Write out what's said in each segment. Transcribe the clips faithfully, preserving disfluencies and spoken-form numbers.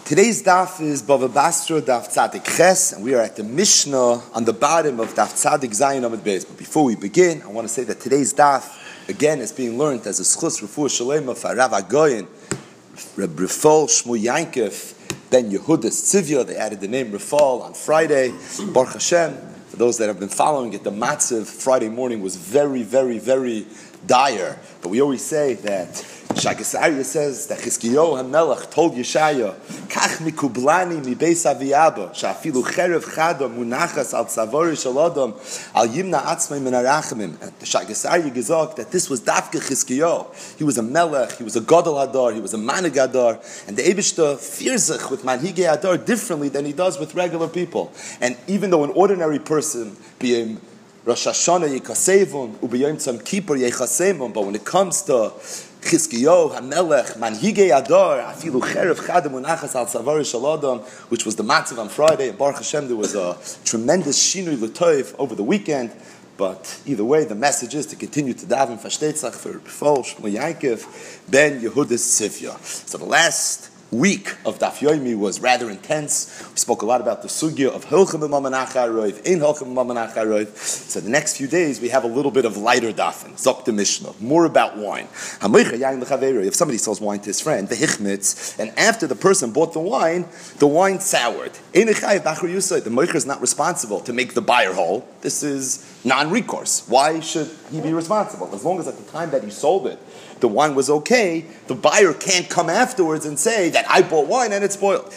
Today's daf is Bava Basra Daf Tzadik Ches, and we are at the Mishnah on the bottom of Daf Tzadik Zayin Amud Beis. But before we begin, I want to say that today's daf, again, is being learned as a schus refuah shalema for Rav Agoyin, Reb Rafal Shmu Yankov Ben Yehuda Tzivya. They added the name Rafal on Friday. Baruch Hashem. For those that have been following it, the matzav Friday morning was very, very, very dire. But we always say that Shagasariya says that Chizkiyahu HaMelech told Yeshaya, Kach mikublani mi beis aviyaba, shafilu cherev chada munachas al tzavari shel adam, al yimna atzmei min harachamim. The Shagasariya gesagt that this was Dafke Chizkiyahu. He was a Melech, he was a Gadol Hadar, he was a Manig Hadar, and the Eibishter fears sich with Manhige Hadar differently than he does with regular people. And even though an ordinary person, being Rosh Hashanah Yikasevun, Ubiyom Tzom Kippur Yechasemon, but when it comes to Chizkiyahu HaMelech, Manhige Adar, Afilu Cherev Chadam Unachas Al Tzavari Shel Adam, which was the matzav on Friday, and Baruch Hashem, there was a tremendous shinui l'toiv over the weekend. But either way, the message is to continue to daven Fashtetzach for Rafal Shmu Yankov Ben Yehuda Tzivya. So the last week of Daf Yomi was rather intense. We spoke a lot about the sugya of Hilchim b'Maman Acharoiv, in Hilchim b'Maman Acharoiv. So the next few days we have a little bit of lighter dafin, Zok the Mishnah, more about wine. If somebody sells wine to his friend, the hichmitz, and after the person bought the wine, the wine soured. The moicher is not responsible to make the buyer whole. This is non-recourse. Why should he be responsible? As long as at the time that he sold it, the wine was okay, the buyer can't come afterwards and say that I bought wine and it spoiled.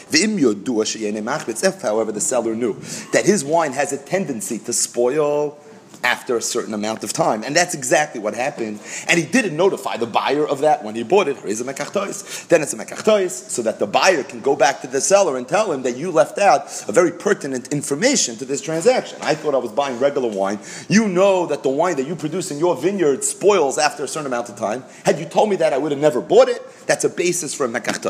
If, however, the seller knew that his wine has a tendency to spoil after a certain amount of time. And that's exactly what happened. And he didn't notify the buyer of that when he bought it. Then it's a mekach so that the buyer can go back to the seller and tell him that you left out a very pertinent information to this transaction. I thought I was buying regular wine. You know that the wine that you produce in your vineyard spoils after a certain amount of time. Had you told me that, I would have never bought it. That's a basis for a mekach.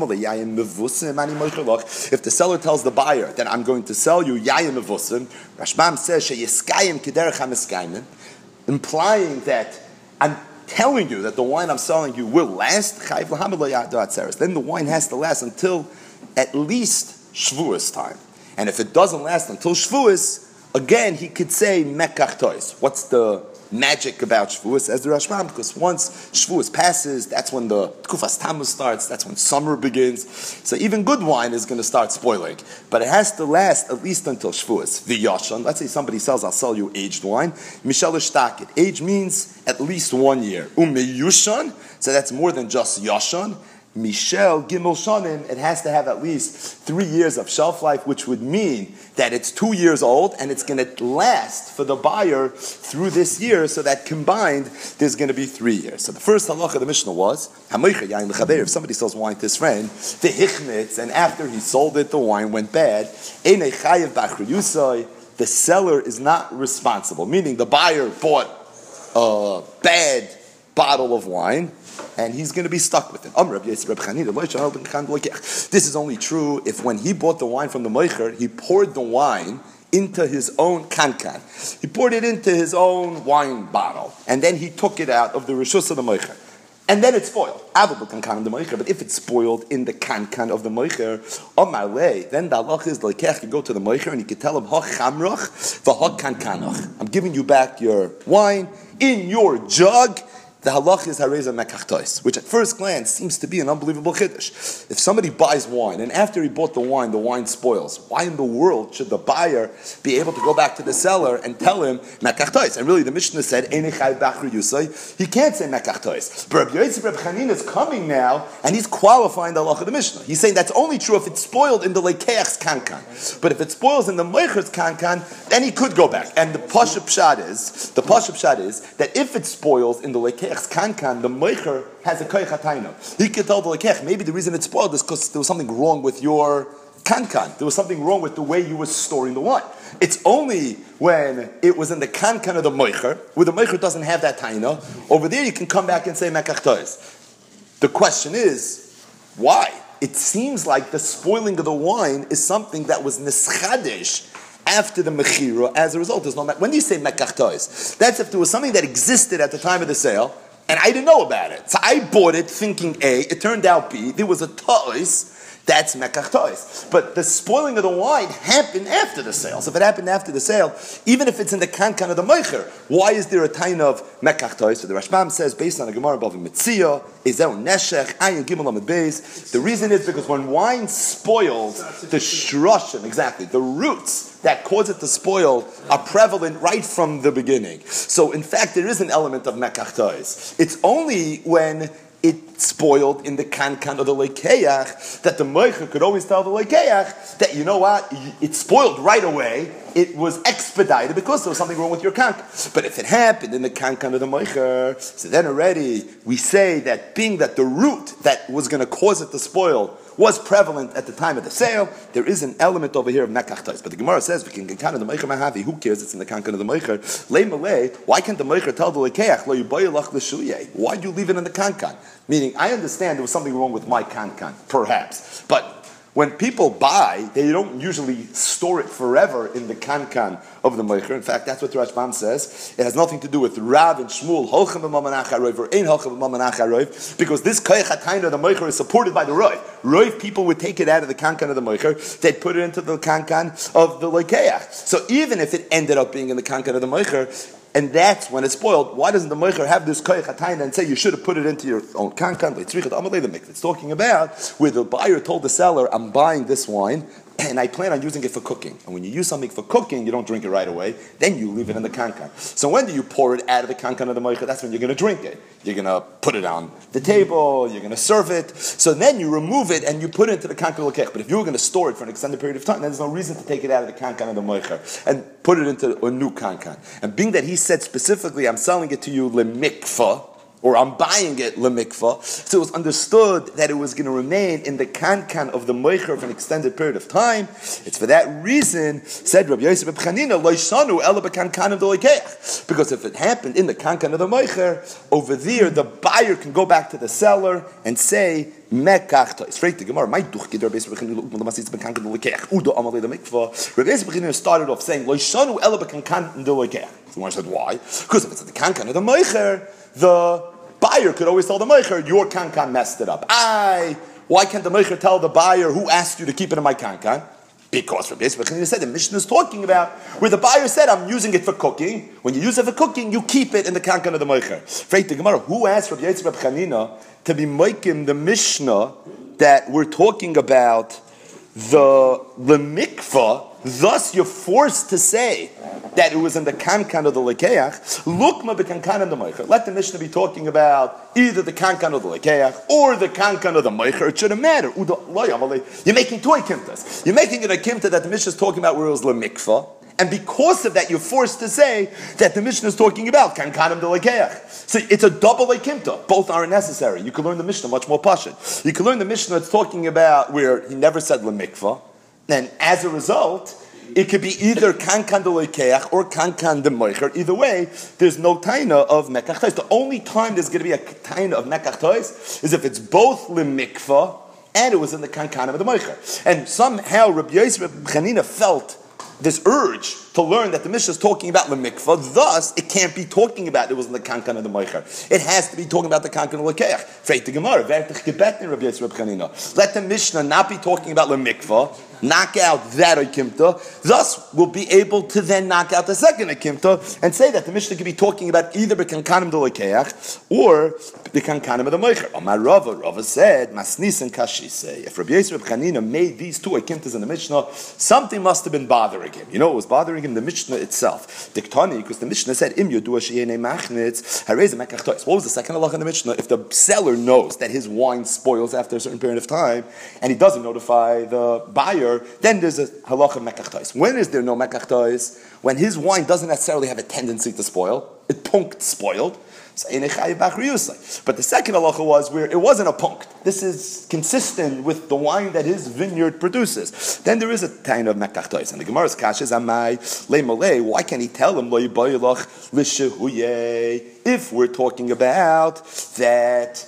If the seller tells the buyer that I'm going to sell you yayin mevusim, Rashbam says sheyiskayim kiderech hamiskayim, implying that I'm telling you that the wine I'm selling you will last. Then the wine has to last until at least Shavuos time. And if it doesn't last until Shavuos, again he could say mekach tois. What's the magic about Shavuos, as the Rashbam? Because once Shavuos passes, that's when the Tkufas Tammuz starts, that's when summer begins. So even good wine is going to start spoiling. But it has to last at least until Shavuos. The Yashan, let's say somebody sells, I'll sell you aged wine. Mishal Ishtakit. Age means at least one year. Umeyushan, so that's more than just Yashan. Michel Gimel Shanim, it has to have at least three years of shelf life, which would mean that it's two years old and it's going to last for the buyer through this year, so that combined there's going to be three years. So the first halacha of the Mishnah was, if somebody sells wine to his friend, the hichmitz, and after he sold it, the wine went bad, the seller is not responsible, meaning the buyer bought a bad bottle of wine, and he's going to be stuck with it. This is only true if when he bought the wine from the moicher, he poured the wine into his own kankan. He poured it into his own wine bottle, and then he took it out of the rishus of the moicher. And then it spoiled. But if it's spoiled in the kankan of the moicher, then the halach is like you go to the moicher and you can tell him, I'm giving you back your wine in your jug. The halach is hareza mekach tois, which at first glance seems to be an unbelievable chiddush. If somebody buys wine, and after he bought the wine, the wine spoils, why in the world should the buyer be able to go back to the seller and tell him mekach tois? And really the Mishnah said, he can't say mekach tois. But Rabbi Yotzei Reb Chanina is coming now, and he's qualifying the halach of the Mishnah. He's saying that's only true if it's spoiled in the lekeach's kankan. But if it spoils in the moicher's kankan, then he could go back. And the pashup pshat is, the pashup pshat is, that if it spoils in the lekeach kankan, the moicher has a koich hatayna. He could tell the lekech, maybe the reason it spoiled is because there was something wrong with your kankan. There was something wrong with the way you were storing the wine. It's only when it was in the kankan of the moicher, where the moicher doesn't have that tayna, over there you can come back and say mekach tois. The question is, why? It seems like the spoiling of the wine is something that was nischadesh after the mechira. As a result, there's no. When do you say mekach tois? That's if there was something that existed at the time of the sale, and I didn't know about it. So I bought it thinking A, it turned out B, there was a tois, That's mekach tois. But the spoiling of the wine happened after the sale. So if it happened after the sale, even if it's in the kankan of the moicher, why is there a tain of mekach tois? So the Rashbam says, based on a Gemara above Mitzia, is that neshech ayin gimel amid beis. The reason is because when wine spoils, the shrushim, exactly, the roots that cause it to spoil are prevalent right from the beginning. So in fact, there is an element of mekach tois. It's only when it spoiled in the kankan of the lekeach that the moicher could always tell the lekeach that, you know what, it spoiled right away, it was expedited because there was something wrong with your kankan. But if it happened in the kankan of the moicher, so then already we say that being that the root that was going to cause it to spoil was prevalent at the time of the sale, there is an element over here of mekach tois. But the Gemara says, we can kankan of the moicher mahavi, who cares, it's in the kankan of the moicher. Lei malei, why can't the moicher tell the lekeach, lo yubayalach l'shuyeh? Why do you leave it in the kankan? Meaning, I understand there was something wrong with my kankan, perhaps. But when people buy, they don't usually store it forever in the kankan of the moicher. In fact, that's what the Rashbam says. It has nothing to do with Rav and Shmuel, holchem b'mamanach haroiv, or ein holchem b'mamanach haroiv, because this koyach hatayna of the moicher is supported by the roiv. Roiv people would take it out of the kankan of the moicher, they'd put it into the kankan of the lekeach. So even if it ended up being in the kankan of the moicher, and that's when it's spoiled, why doesn't the moicher have this koyach hatayna and say you should have put it into your own kankan? It's talking about where the buyer told the seller, I'm buying this wine, and I plan on using it for cooking. And when you use something for cooking, you don't drink it right away. Then you leave it in the kankan. So when do you pour it out of the kankan of the moicher? That's when you're going to drink it. You're going to put it on the table. You're going to serve it. So then you remove it and you put it into the kankan of the lekech. But if you were going to store it for an extended period of time, then there's no reason to take it out of the kankan of the moicher and put it into a new kankan. And being that he said specifically, I'm selling it to you lemikfa, or I'm buying it lemikva, so it was understood that it was going to remain in the kankan of the moicher for an extended period of time. It's for that reason, said Rabbi Yosef ben Chanina, lo yishanu ela b'kankan of the lekeach. Because if it happened in the kankan of the moicher, over there the buyer can go back to the seller and say, mekach tois. Straight to Gemara, my duchki Rabbi Yosef ben Chanina the masis b'kankan of the lekeach. Udo amalei the mikva. Rabbi Yosef ben Chanina started off saying, lo yishanu ela b'kankan of the lekeach. So Gemara said, why? Because if it's in the kankan of the moicher, the buyer could always tell the moicher, your kankan messed it up. I, why can't the moicher tell the buyer who asked you to keep it in my kankan? Because Rabbi Yosef ben Chanina said, the Mishnah is talking about where the buyer said, I'm using it for cooking. When you use it for cooking, you keep it in the kankan of the moicher. Freit the Gemara, who asked Rabbi Yosef ben Chanina to be moikim the Mishnah that we're talking about the the mikvah? Thus, you're forced to say that it was in the kankan of the lekeach. Lukma b'kankan of the moicher. Let the Mishnah be talking about either the kankan of the lekeach or the kankan of the moicher. It shouldn't matter. You're making two kimtas. You're making it a kimta that the Mishnah is talking about where it was lemikva. And because of that, you're forced to say that the Mishnah is talking about kankanim de lekeach. So it's a double lekimta. Both are necessary. You can learn the Mishnah much more pashut. You can learn the Mishnah that's talking about where he never said lemikva. And as a result, it could be either kankan de lekeach or kankan de moicher. Either way, there's no taina of mekach tois. The only time there's going to be a taina of mekach tois is if it's both lemikva and it was in the kankan of the moicher. And somehow Rabbi Yosef ben Chanina felt this urge to learn that the Mishnah is talking about the mikvah, thus it can't be talking about it was in the kankan of the moicher. It has to be talking about the kankan of the lekeach. Freit the Gemara, Rabbi Yosef ben Chanina. Let the Mishnah not be talking about the mikvah, knock out that akimta, thus we'll be able to then knock out the second akimta and say that the Mishnah could be talking about either the kankanim de lekeach or the kankanim of the moicher. Omar Rava, Rava said, Masnis and Kashise. If Rabbi Yosef ben Chanina made these two akimtas in the Mishnah, something must have been bothering him. You know what was bothering him? The Mishnah itself. Diktani, because the Mishnah said, Im yodua sheyene machnitz, harei mekach tois. What was the second halacha in the Mishnah? If the seller knows that his wine spoils after a certain period of time, and he doesn't notify the buyer, then there's a halacha mekach tois. When is there no mekach tois? When his wine doesn't necessarily have a tendency to spoil. It punkt spoiled. But the second halacha was where it wasn't a punkt. This is consistent with the wine that his vineyard produces. Then there is a kind of mekach tois. And the Gemara's kash is amai le'malei. Why can't he tell him lo yibayilach l'shehuye? If we're talking about that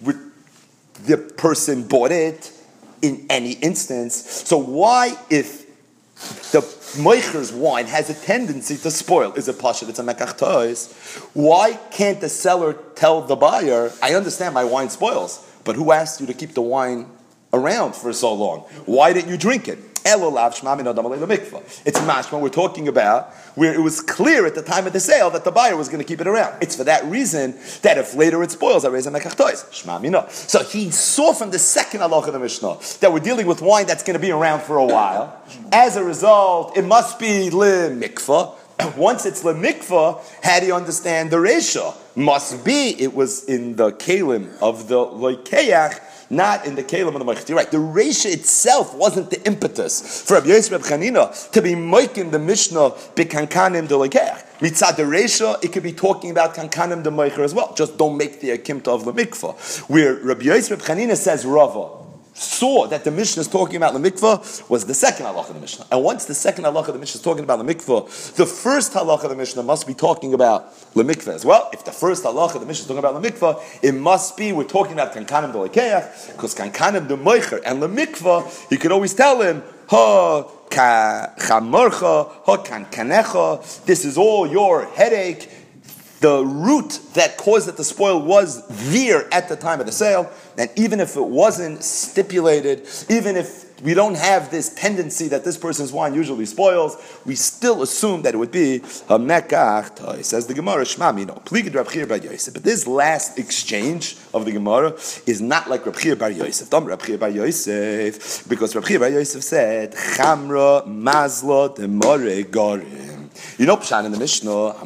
the person bought it in any instance, so why if the moicher's wine has a tendency to spoil? Is it pashut? It's a mekach tois. Why can't the seller tell the buyer, I understand my wine spoils, but who asked you to keep the wine around for so long? Why didn't you drink it? It's mashma we're talking about where it was clear at the time of the sale that the buyer was going to keep it around. It's for that reason that if later it spoils, I raise a mekachtois. So he saw from the second halach of the Mishnah that we're dealing with wine that's going to be around for a while. As a result, it must be le mikvah. Once it's le mikvah, how do you understand the reisha? Must be it was in the kalim of the loikeach, not in the kelim of the moichet. You're right. The reisha itself wasn't the impetus for Rabbi Yosef Reb Chanina to be moiking the Mishnah bekankanim de loikeach. Mitzad the reisha, it could be talking about kankanim de moicher as well. Just don't make the akimta of the mikvah. Where Rabbi Yosef Reb Chanina says Rava saw that the Mishnah is talking about the mikvah was the second halach of the Mishnah. And once the second halach of the Mishnah is talking about the mikvah, the first halach of the Mishnah must be talking about the mikvah as well. If the first halach of the Mishnah is talking about the mikvah, it must be we're talking about kankanim de lekeach, because kankanim de moicher and the mikvah, he could always tell him, ha ka chamorcha, ha kankanecha, this is all your headache. The root that caused it to spoil was there at the time of the sale, and even if it wasn't stipulated, even if we don't have this tendency that this person's wine usually spoils, we still assume that it would be a mekach toy. Says the Gemara, Shmami, no, pligid Reb Chiya bar Yosef. But this last exchange of the Gemara is not like Reb Chiya bar Yosef. Dom Reb Chiya bar Yosef, because Reb Chiya bar Yosef said, Chamra mazlo demore gorim. You know, Pshan in the Mishnah,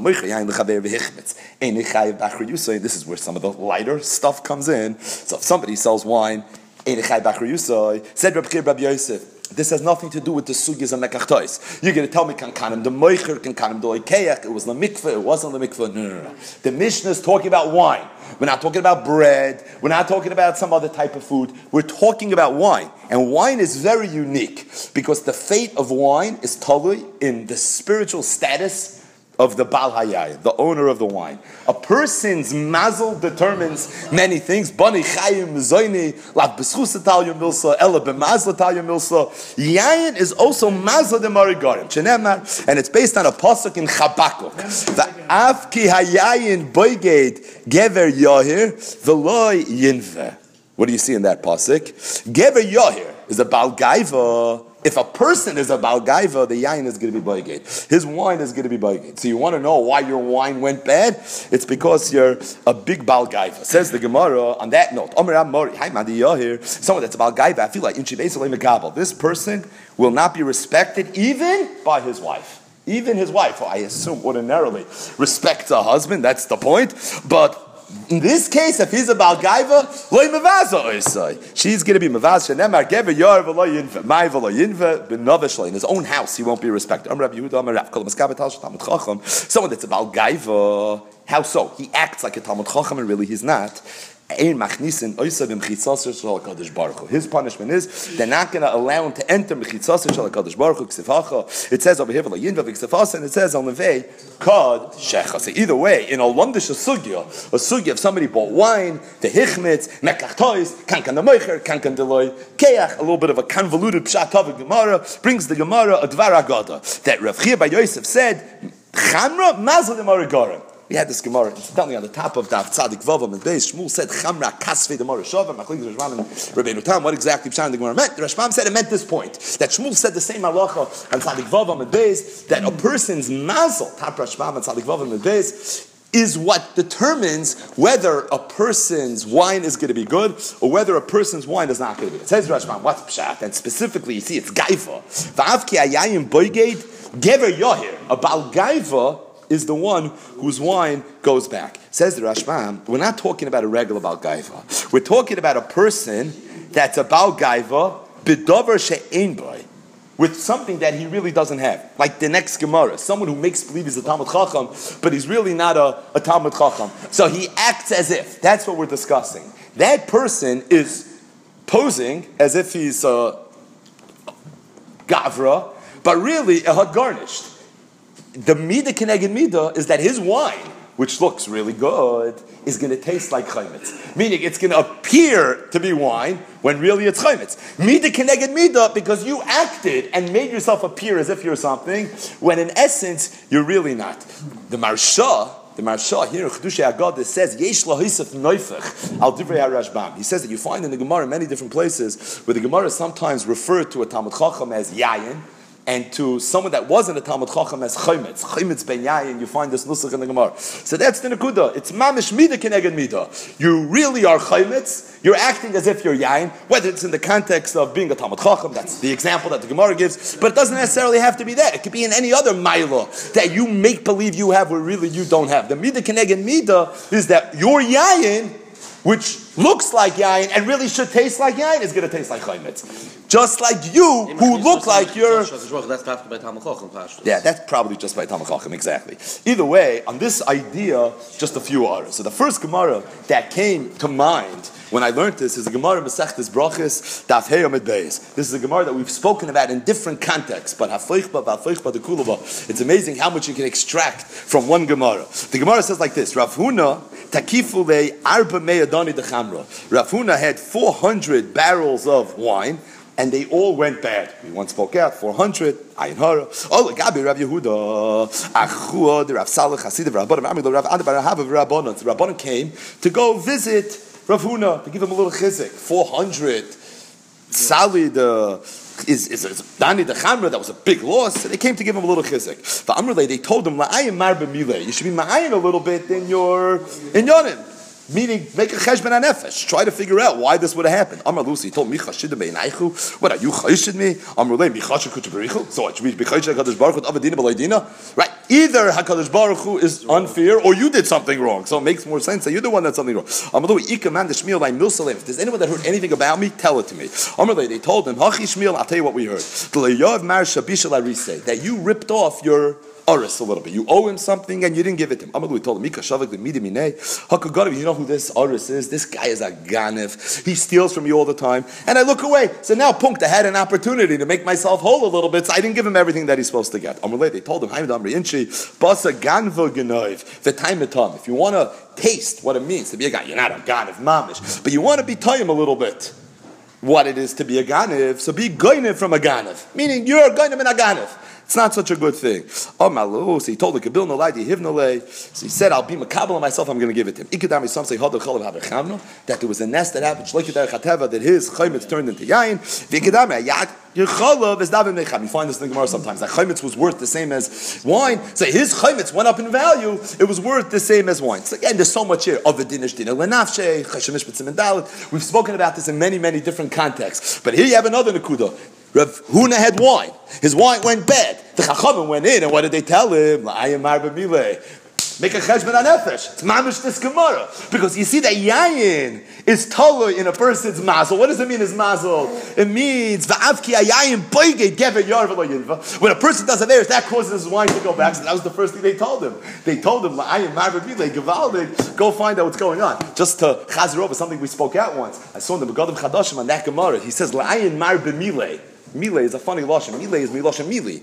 this is where some of the lighter stuff comes in. So if somebody sells wine, said Reb Chiya bar Yosef, this has nothing to do with the sugyas and mekachtois. You're going to tell me kankanim the moicher, kankanim the loikeach, it was the mikveh, it wasn't the mikveh. No, no, no. The Mishnah is talking about wine. We're not talking about bread. We're not talking about some other type of food. We're talking about wine. And wine is very unique because the fate of wine is totally in the spiritual status of the Baal Hayai, the owner of the wine. A person's mazel determines many things. Bani chayim zoyni lav b'schus talyum milsa ela b'mazla talyum milsa. Yayin is also mazla de marigarim. Chenemar, and it's based on a pasuk in Chabakuk. The avki hayayin boiged gever yahir v'loy yinve. What do you see in that pasuk? Gever yahir is a Baal Gaiva. If a person is a Baal Gaiva, the yain is going to be boiged. His wine is going to be boiged. So you want to know why your wine went bad? It's because you're a big Baal Gaiva. Says the Gemara on that note, someone that's a Baal Gaiva, I feel like this person will not be respected even by his wife. Even his wife, who I assume ordinarily respects a husband, that's the point. But in this case, if he's a Baal Gaiva, loy mevaza oisai. She's going to be mevaza. Shenemar gever yar v'lo yinve. Mai v'lo yinve b'novesh. In his own house, he won't be respected. Amar Rabbi Yehuda, Amar Rav, Kol Maskabe Tal Talmud Chacham. Someone that's a Baal Gaiva, how so? He acts like a Talmud Chacham, and really he's not. His punishment is they're not going to allow him to enter mechitzasir shel HaKadosh Baruch Hu. It says over here, and it says on the vei, Kad Shecha. So either way, in a Lomdish sugya, a sugya, if somebody bought wine, the hichmitz, mekachtois, kankan the moicher, kankan the loy, keach, a little bit of a convoluted pshat of Gemara, brings the Gemara a dvar agada that Rav Chiya bar Yosef said, Chamra mazal de marigarim. We had this Gemara, incidentally, on the top of Daf Tzadik Vavam and Beis. Shmuel said, Chamra Kasvei de Mora Shava, Machlekes Rashbam and Rabbeinu Tam. What exactly Pshan the Gemara meant? The Rashbam said it meant this point, that Shmuel said the same halacha on Tzadik Vavam and Beis, that a person's mazel, Tap Rashbam and Tzadik Vavam and Beis, is what determines whether a person's wine is going to be good or whether a person's wine is not going to be good. It says Rashbam, what's Pshat? And specifically, you see, it's Gaiva. V'avki ayayim boiged, gever yohir. A Baal Gaiva is the one whose wine goes back. Says the Rashbam, we're not talking about a regular Baal Gaiva. We're talking about a person that's a Baal Gaiva, b'dover she'ein boy, with something that he really doesn't have. Like the next Gemara, someone who makes believe he's a Talmud Chacham, but he's really not a, a Talmud Chacham. So he acts as if. That's what we're discussing. That person is posing as if he's a Gavra, but really a hot garnished. The Mida Keneged Mida is that his wine, which looks really good, is going to taste like chaymitz. Meaning it's going to appear to be wine when really it's chaymitz. Mida Keneged Mida, because you acted and made yourself appear as if you're something, when in essence, you're really not. The Marsha, the Marsha here in Chedushay Agada says, Yesh lahisef noifech al divrei HaRashbam. He says that you find in the Gemara in many different places where the Gemara sometimes referred to a Talmud Chacham as Yayin, and to someone that wasn't a Talmud Chacham as Chaymitz. Chaymitz ben Yayin, you find this nusach in the Gemara. So that's the Nekuda. It's mamish mida keneged mida. You really are Chaymitz. You're acting as if you're Yayin, whether it's in the context of being a Talmud Chacham, that's the example that the Gemara gives, but it doesn't necessarily have to be that. It could be in any other Maila that you make believe you have where really you don't have. The mida keneged mida is that you're Yayin, which looks like Yayin and really should taste like Yayin, is going to taste like Chaymitz. Just like you, who look like you're... Yeah, that's probably just by Talmud Chacham, exactly. Either way, on this idea, just a few others. So the first Gemara that came to mind when I learned this is a Gemara Masechtas Brachos, Daf Hey Amud Beis. This is a Gemara that we've spoken about in different contexts, but Hafleichba, Hafleichba, the Kulava. It's amazing how much you can extract from one Gemara. The Gemara says like this, Rav Huna, Takifulei Arba Me'adani Dechamra. Rav Huna had four hundred barrels of wine, and they all went bad. We once spoke out, four hundred, Ayin Hara. Oh, Gabi, Rav Yehuda, Achua, the Rav Saleh, Hasidiv, Rabbanim, Amid, Rav Adab, Rav Rabbanon. The Rabbanon came to go visit Rav Huna, to give him a little chizik. four hundred, Sali, the... is is, is Dani the Chamra, that was a big loss, so they came to give him a little chizik. The Amrle, they told him, La'ayim mar b'mileh, you should be ma'ayin a little bit in your, in yonim. Meaning, make a cheshbon hanefesh. Try to figure out why this would have happened. Amar Lucy told me, "Chashid beinaychu." What are you chayshid me? Amar Lei michashu kutzberichu. So what? Should we be chayshid Hakadosh Baruch Hu avadina b'leidina? Right? Either Hakadosh Baruch Hu is unfair, or you did something wrong. So it makes more sense that you're the one that's something wrong. Amar Lei ikaman the shmiel like milsalem. If there's anyone that heard anything about me, tell it to me. Amar Lei, they told him, "Hachi shmiel." I'll tell you what we heard. The leyav mar shabishal arisei, that you ripped off your Aris a little bit. You owe him something and you didn't give it to him. Amalu told him, Mika Shavak the Midimine, Hakagarav, you know who this Aris is? This guy is a Ganef. He steals from you all the time. And I look away. So now Punkt, I had an opportunity to make myself whole a little bit, so I didn't give him everything that he's supposed to get. Amrulay, they told him, Haimad Amri Inchi, Basa Ganva Genoiv, the time of time. If you want to taste what it means to be a guy, you're not a Ganef Mamish, but you want to be time a little bit what it is to be a Ganef, so be Goinev from a Ganef. Meaning you're a Goinev and a Ganef. It's not such a good thing. Oh, Malu, so he told the Kabil Nolai, the Hiv Nolai. So he said, I'll be Makabal on myself, I'm going to give it to him. Ikadami, some say, that there was a nest that happened, that his chaymitz turned into yayin. Vikadami, your chalav is davim necham. You find this in the Gemara sometimes. That chaymitz was worth the same as wine. So his chaymitz went up in value, it was worth the same as wine. So again, there's so much here. Of the dinish dinah lenafshe, chashemish b'tzim dalit. We've spoken about this in many, many different contexts. But here you have another nekuda. Rav Huna had wine. His wine went bad. The Chachamim went in, and what did they tell him? La'ayim mar b'mileh. Make a cheshbon hanefesh. It's mamish this Gemara. Because you see that yayin is taller in a person's mazel. What does it mean, his mazel? It means va'avki ayayin boiged gever yar v'lo yinva. When a person does it there, that causes his wine to go back. So that was the first thing they told him. They told him, la'ayim mar b'mileh, gevaldik, go find out what's going on. Just to chazer over something we spoke out once. I saw in the Begadim Chadashim on that Gemara. He says, la'ayim mar b'mileh. Mile is a funny lashon. Mile is milashon mili.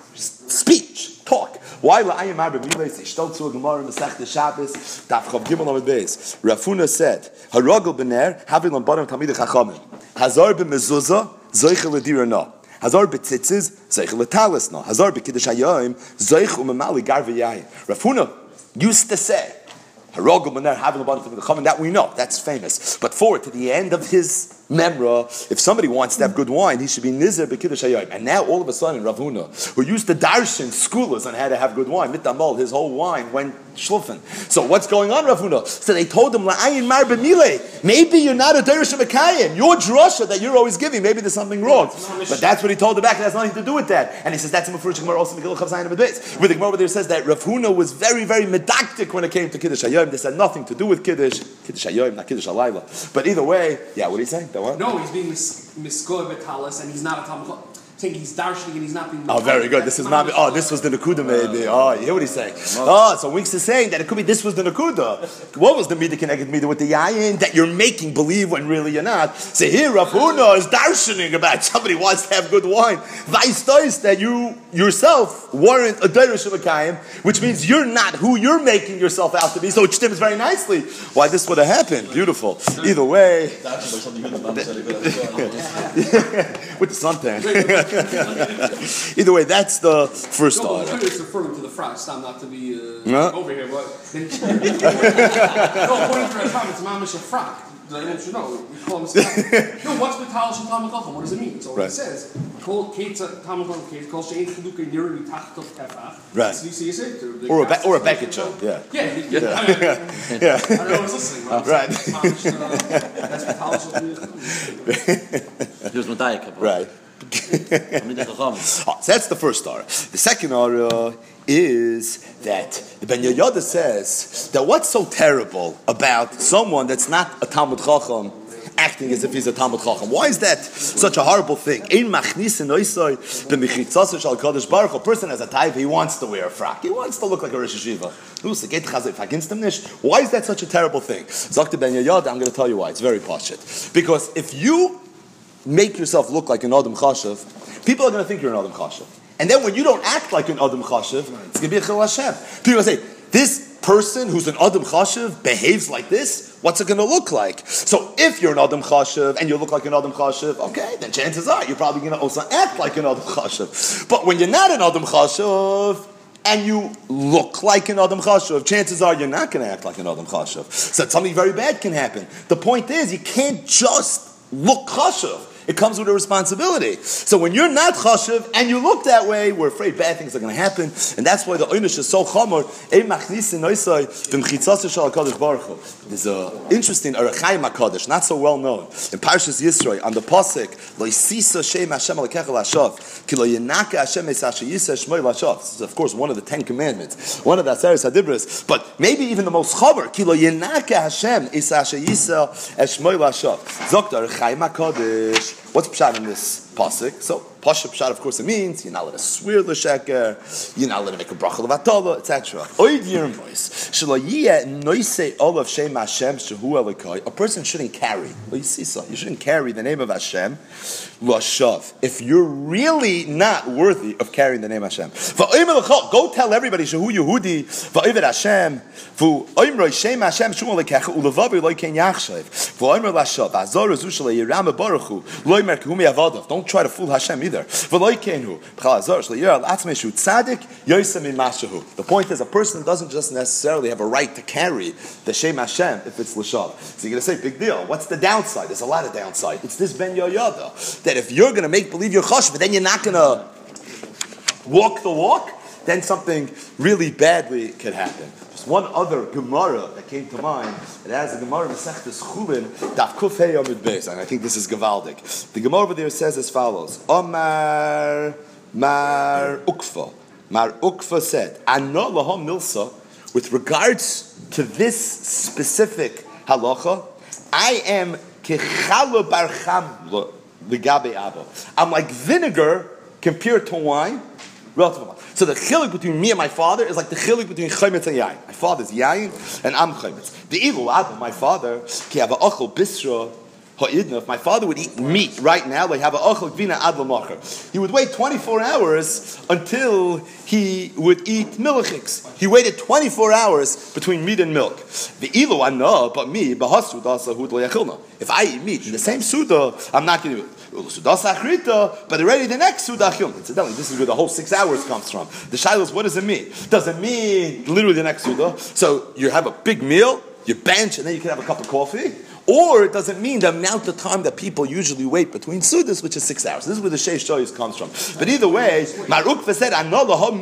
Speech, talk. Why la'ayim mar b'mile? They shtold to a Gemara in Masechta Shabbos. Daf Chav Gimel Amud Beis. Rav Huna said, "Haragel b'ner having lambadim tamid chachamim. Hazar b'mezuzah zoichel ledirana. Hazar b'tzitzis zoichel letalisna. Hazar b'kiddush hayom zoich umamali gar v'yayin." Rav Huna used to say, "Haragel b'ner having lambadim tamid chachamim." That we know. That's famous. But forward to the end of his memra, if somebody wants to have good wine, he should be nizer b'kiddush hayom. And now all of a sudden, Rav Huna, who used to darshan schoolers on how to have good wine, mitamol, his whole wine went shlufen. So what's going on, Rav Huna? So they told him, la'ayin mar b'mileh. Maybe you're not a derish mekayim. Your drasha that you're always giving, maybe there's something wrong. But that's what he told him back. It has nothing to do with that. And he says that's a Mefurish Gemara also Megillah Chav Zayin Amud Beis. With the Gemara over there says that Rav Huna was very, very medactic when it came to kiddush hayom. This had nothing to do with kiddush, kiddush hayom, not kiddush halayla. But either way, yeah, what do you say? No, he's being miskoy betalis, and he's not a Talmud. Saying he's darshaning and he's not being. Oh, very good. This is not. Oh, this was the Nakuda maybe. Oh, you hear what he's saying? Oh, so Winks is saying that it could be this was the Nakuda. What was the Mida connected Mida with the Yayin that you're making believe when really you're not? So here, Rav Huna is darshaning about somebody wants to have good wine. Vice does that you yourself weren't a Derish of a Kayim, which means you're not who you're making yourself out to be. So it stems very nicely why this would have happened. Beautiful. Either way. With the suntan. Either way, that's the first No, order. but it's referring to the frock. Stop not to be uh, No. over here, but no, according to the comments, mamish a frock. I don't you know. We call him no. What's Vitalish and Talmud Chacham? What does it mean? So Right. it says, "Kol Keitza Talmud Chacham Keitza Kol Shein Cheduka Yirui Tachtov Tefach." Right. So you see, you say it. Or a ba- or a Beketcha, yeah. Yeah. Yeah. Yeah. I mean, Yeah. I don't know who's listening. But Right. That's Mamish, uh, that's Vitalish. He was Medayik. Right. Oh, so that's the first aura. The second aura is that the Ben Yoyada says that what's so terrible about someone that's not a Talmud Chacham acting as if he's a Talmud Chacham? Why is that such a horrible thing? A person has a type, he wants to wear a frock. He wants to look like a Rosh Hashiva. Why is that such a terrible thing? Zakta Ben Yoyada, I'm going to tell you why. It's very pashut. Because if you make yourself look like an Adam Chashav, people are going to think you're an Adam Chashav. And then when you don't act like an Adam Chashav, it's going to be a Chil Hashem. People say, this person who's an Adam Chashav behaves like this, what's it going to look like? So if you're an Adam Chashav and you look like an Adam Chashav, okay, then chances are you're probably going to also act like an Adam Chashav. But when you're not an Adam Chashav, and you look like an Adam Chashav, chances are you're not going to act like an Adam Chashav. So something very bad can happen. The point is, you can't just look Chashav. It comes with a responsibility. So when you're not chashiv and you look that way, we're afraid bad things are going to happen, and that's why the oynish is so chamor. There's an interesting Arachayim HaKadosh, not so well known, in Parshas Yisro, on the pasuk Lo Yisisa Shem Hashem Alekecha Lashav Ki Lo Yenaka Hashem Es Asher Yiseh Shmoi Lashav. This is of course one of the Ten Commandments, one of the Aseres Hadibros, but maybe even the most chaver Ki Lo Yenaka Hashem Es Asher Yiseh Es Shmoi Lashav. Zok the Arachayim HaKadosh. What's pshat in this pasuk? So, pasuk pshat, of course, it means you're not allowed to swear l'sheker, you're not allowed to make a bracha l'vatala, et cetera. Oid yirm voice. Shelo yiyeh noisei olav shem Hashem shehu elikai. A person shouldn't carry. You shouldn't carry the name of Hashem l'shav. If you're really not worthy of carrying the name of Hashem. Go tell everybody shehu Yehudi va'ived Hashem v'u oimroi shem Hashem shehu elikacha ulevavi loy ken yachshav v'oimroi l'shav azor zu shelo yiram baruch hu. Don't try to fool Hashem either. The point is, a person doesn't just necessarily have a right to carry the Shem Hashem if it's L'shav. So you're going to say, big deal. What's the downside? There's a lot of downside. It's this Ben Yoyada, that if you're going to make believe you're Chashav, but then you're not going to walk the walk, then something really badly could happen. Just one other Gemara that came to mind. It has a Gemara Masechtas Chulin Daf Kuf Hey Amud Beis, and I think this is Gavaldik. The Gemara over there says as follows: Omar Mar Ukfa. Mar Ukfa said, "Ano lahom milsa." With regards to this specific halacha, I am kechala barcham legabe abo. I'm like vinegar compared to wine. Relative. So the chiluk between me and my father is like the chiluk between chaymitz and yayin. My father's yayin and I'm chaymitz. The ilu abo, my father, ki have a achol bisra ha'idna. If my father would eat meat right now, like have a achol gvina ad l'macher, he would wait twenty-four hours until he would eat milchiks. He waited twenty-four hours between meat and milk. The ilu anah, but me, bahasud asa hud le'yachilna. If I eat meat in the same suda, I'm not going to. But already the next Sudah Chilm. Incidentally, this is where the whole six hours comes from. The Shiloh is, what does it mean? Does it mean literally the next Sudah? So you have a big meal, you bench, and then you can have a cup of coffee? Or does it mean the amount of time that people usually wait between Sudas, which is six hours? This is where the Sheish Shoyos comes from. But either way, Marukva said, I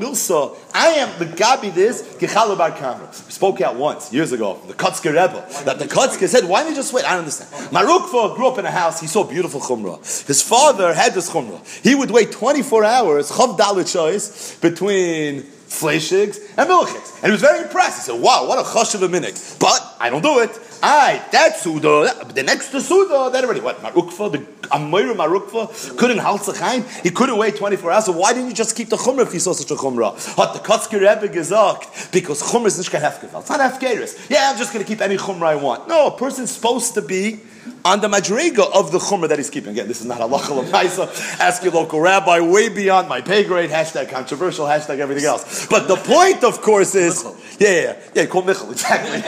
am the Gabi this, Kichalabar Kamra. We spoke out once, years ago, the Kotzker Rebbe, that the Kotzker said, why don't you just wait? I don't understand. Marukva grew up in a house, he saw beautiful Chumrah. His father had this Chumrah. He would wait twenty-four hours, Chav Dalit Shoyos, between Fleishigs and Milchiks. And he was very impressed. He said, wow, what a chashuv a minute. But I don't do it. I, that Suda, the next to Suda, that already, what, Marukva, the Amoira Marukva, couldn't halzachaim, he couldn't wait twenty-four hours, so why didn't you just keep the Chumrah if you saw such a Chumrah? Hat the Kotzker Rebbe gesagt, because Chumrah is nicht kein Hefgefell. It's not Hefgeris. Yeah, I'm just going to keep any Chumrah I want. No, a person's supposed to be on the madrega of the chumrah that he's keeping. Again, this is not halacha l'maisa. Ask your local rabbi, way beyond my pay grade. Hashtag controversial. Hashtag everything else. But the point, of course, is yeah, yeah, yeah. yeah called Michal exactly.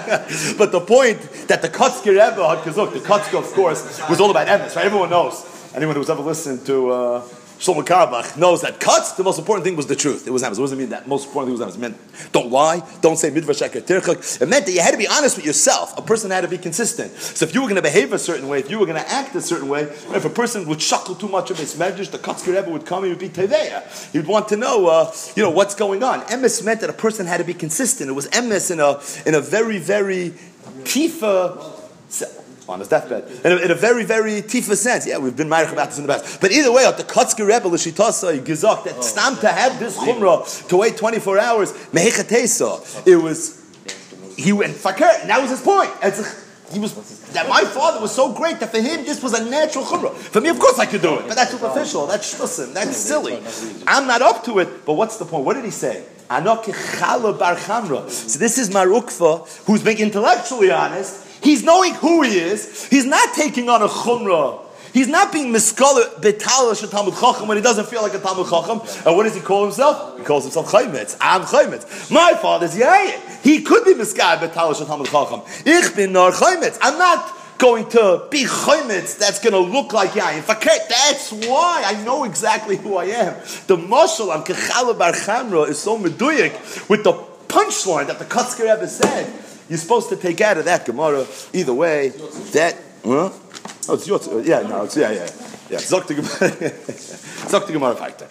But the point that the Kotzker Rebbe had kazuk, the Kotzker, of course, was all about emes. Right? Everyone knows. anyone who's ever listened to uh, Shlomo Karabach knows that cuts, the most important thing was the truth. It was emes. It doesn't mean that most important thing was emes. It meant don't lie, don't say midvar sheker tirchak. It meant that you had to be honest with yourself. A person had to be consistent. So if you were going to behave a certain way, if you were going to act a certain way, if a person would shuckle too much of his medrash, the Kotzker Rebbe would come and he would be teveya. He'd want to know, uh, you know, what's going on. Emes meant that a person had to be consistent. It was emes in a in a very very tifa. On his deathbed, in a, in a very, very tifa sense. Yeah, we've been married about this in the past. But either way, at the Kotzker Rebbe, l'shitasa, gizok, that stam to have this chumrah to wait twenty-four hours, mehechatesa. It was he went fakir, and that was his point. It's, he was that my father was so great that for him this was a natural chumrah. For me, of course, I could do it, but that's superficial. That's shtusim. That's silly. I'm not up to it. But what's the point? What did he say? Anok chala bar chamra. So this is Mar Ukva, who's being intellectually honest. He's knowing who he is. He's not taking on a chumrah. He's not being miskala betalish a Talmud Chacham when he doesn't feel like a Talmud Chacham. And what does he call himself? He calls himself Chaymetz. I'm Chaymetz. My father's Yair. He could be miskala betalish a Talmud Chacham. Ich bin nor Chaymetz. I'm not going to be Chaymetz that's going to look like Yair. That's why I know exactly who I am. The mashal am kechala bar chamra is so meduyik with the punchline that the Kotzker Rebbe said. You're supposed to take out of that Gemara. Either way, that huh? Oh, it's your yeah, no, it's yeah, yeah, yeah. Zok the Gemara, Zok the Gemara factor.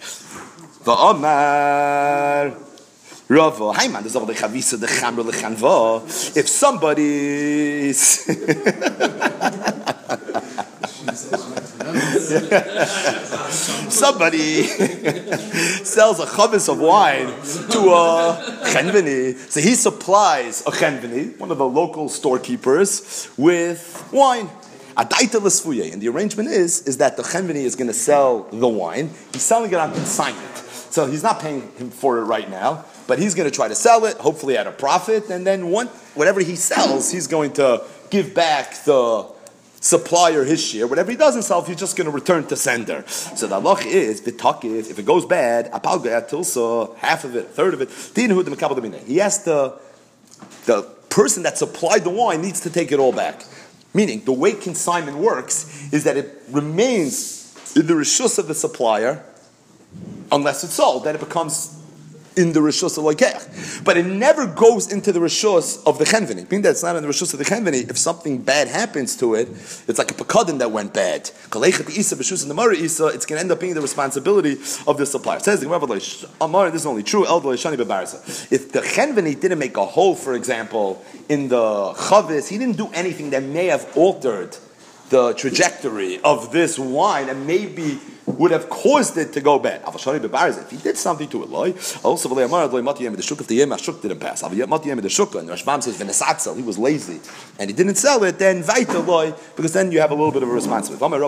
Va'amar Rava. Hey man, there's all the chavisa, the chamra, the chanva. If somebody somebody sells a chavis of wine to a chenveni, so he supplies a chenveni, one of the local storekeepers, with wine. And the arrangement is, is that the chenveni is going to sell the wine. He's selling it on consignment. So he's not paying him for it right now, but he's going to try to sell it, hopefully at a profit, and then one, whatever he sells, he's going to give back the supplier his share. Whatever he doesn't sell, he's just going to return to sender. So the halach is, v'takif, if it goes bad, apalga tilsa, half of it, a third of it, he has to, the person that supplied the wine needs to take it all back. Meaning, the way consignment works is that it remains in the rishus of the supplier unless it's sold. Then it becomes in the rishus of loikech. But it never goes into the rishus of the chenveni. Being that it's not in the rishus of the chenveni, if something bad happens to it, it's like a pekadin that went bad. It's going to end up being the responsibility of the supplier. It says the Gemara, Amar, this is only true. If the chenveni didn't make a hole, for example, in the chavis, he didn't do anything that may have altered the trajectory of this wine and maybe would have caused it to go bad. If he did something to it, also if the shuk didn't pass, and Rashbam says he was lazy and he didn't sell it, then because then you have a little bit of a responsibility.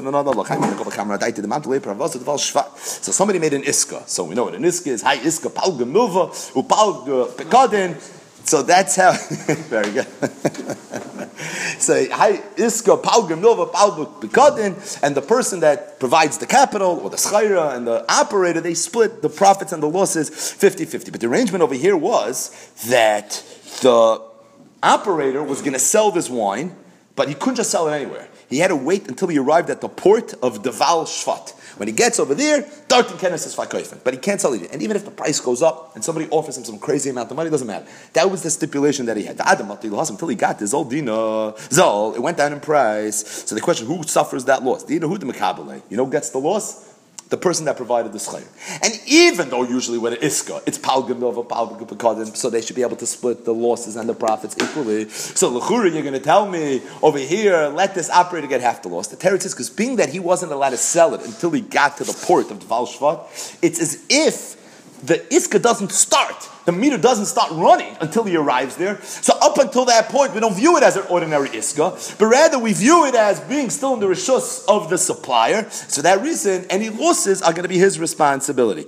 So somebody made an iska. So we know what an iska is. Hi iska palga milva upalga pekadin. So that's how. Very good. Say hi iska palga milva palga pekadin, and the person that provides the capital or the schayra and the operator, they split the profits and the losses fifty-fifty. But the arrangement over here was that the operator was going to sell this wine, but he couldn't just sell it anywhere. He had to wait until he arrived at the port of Deval Shvat. When he gets over there, Dartin Kenes is Fakoifen, but he can't sell it. And even if the price goes up and somebody offers him some crazy amount of money, it doesn't matter. That was the stipulation that he had. Until he got this old Dina Zol, it went down in price. So the question, who suffers that loss? Dina who the Makabale? You know who gets the loss? The person that provided the schayr. And even though usually with an iska, it's palgam nova, palgam pekadim, so they should be able to split the losses and the profits equally. So l'chura, you're going to tell me over here, let this operator get half the loss. The teretz is because being that he wasn't allowed to sell it until he got to the port of Deval Shvat, it's as if the iska doesn't start. The meter doesn't start running until he arrives there. So up until that point, we don't view it as an ordinary iska, but rather we view it as being still in the rishus of the supplier. So that reason, any losses are going to be his responsibility.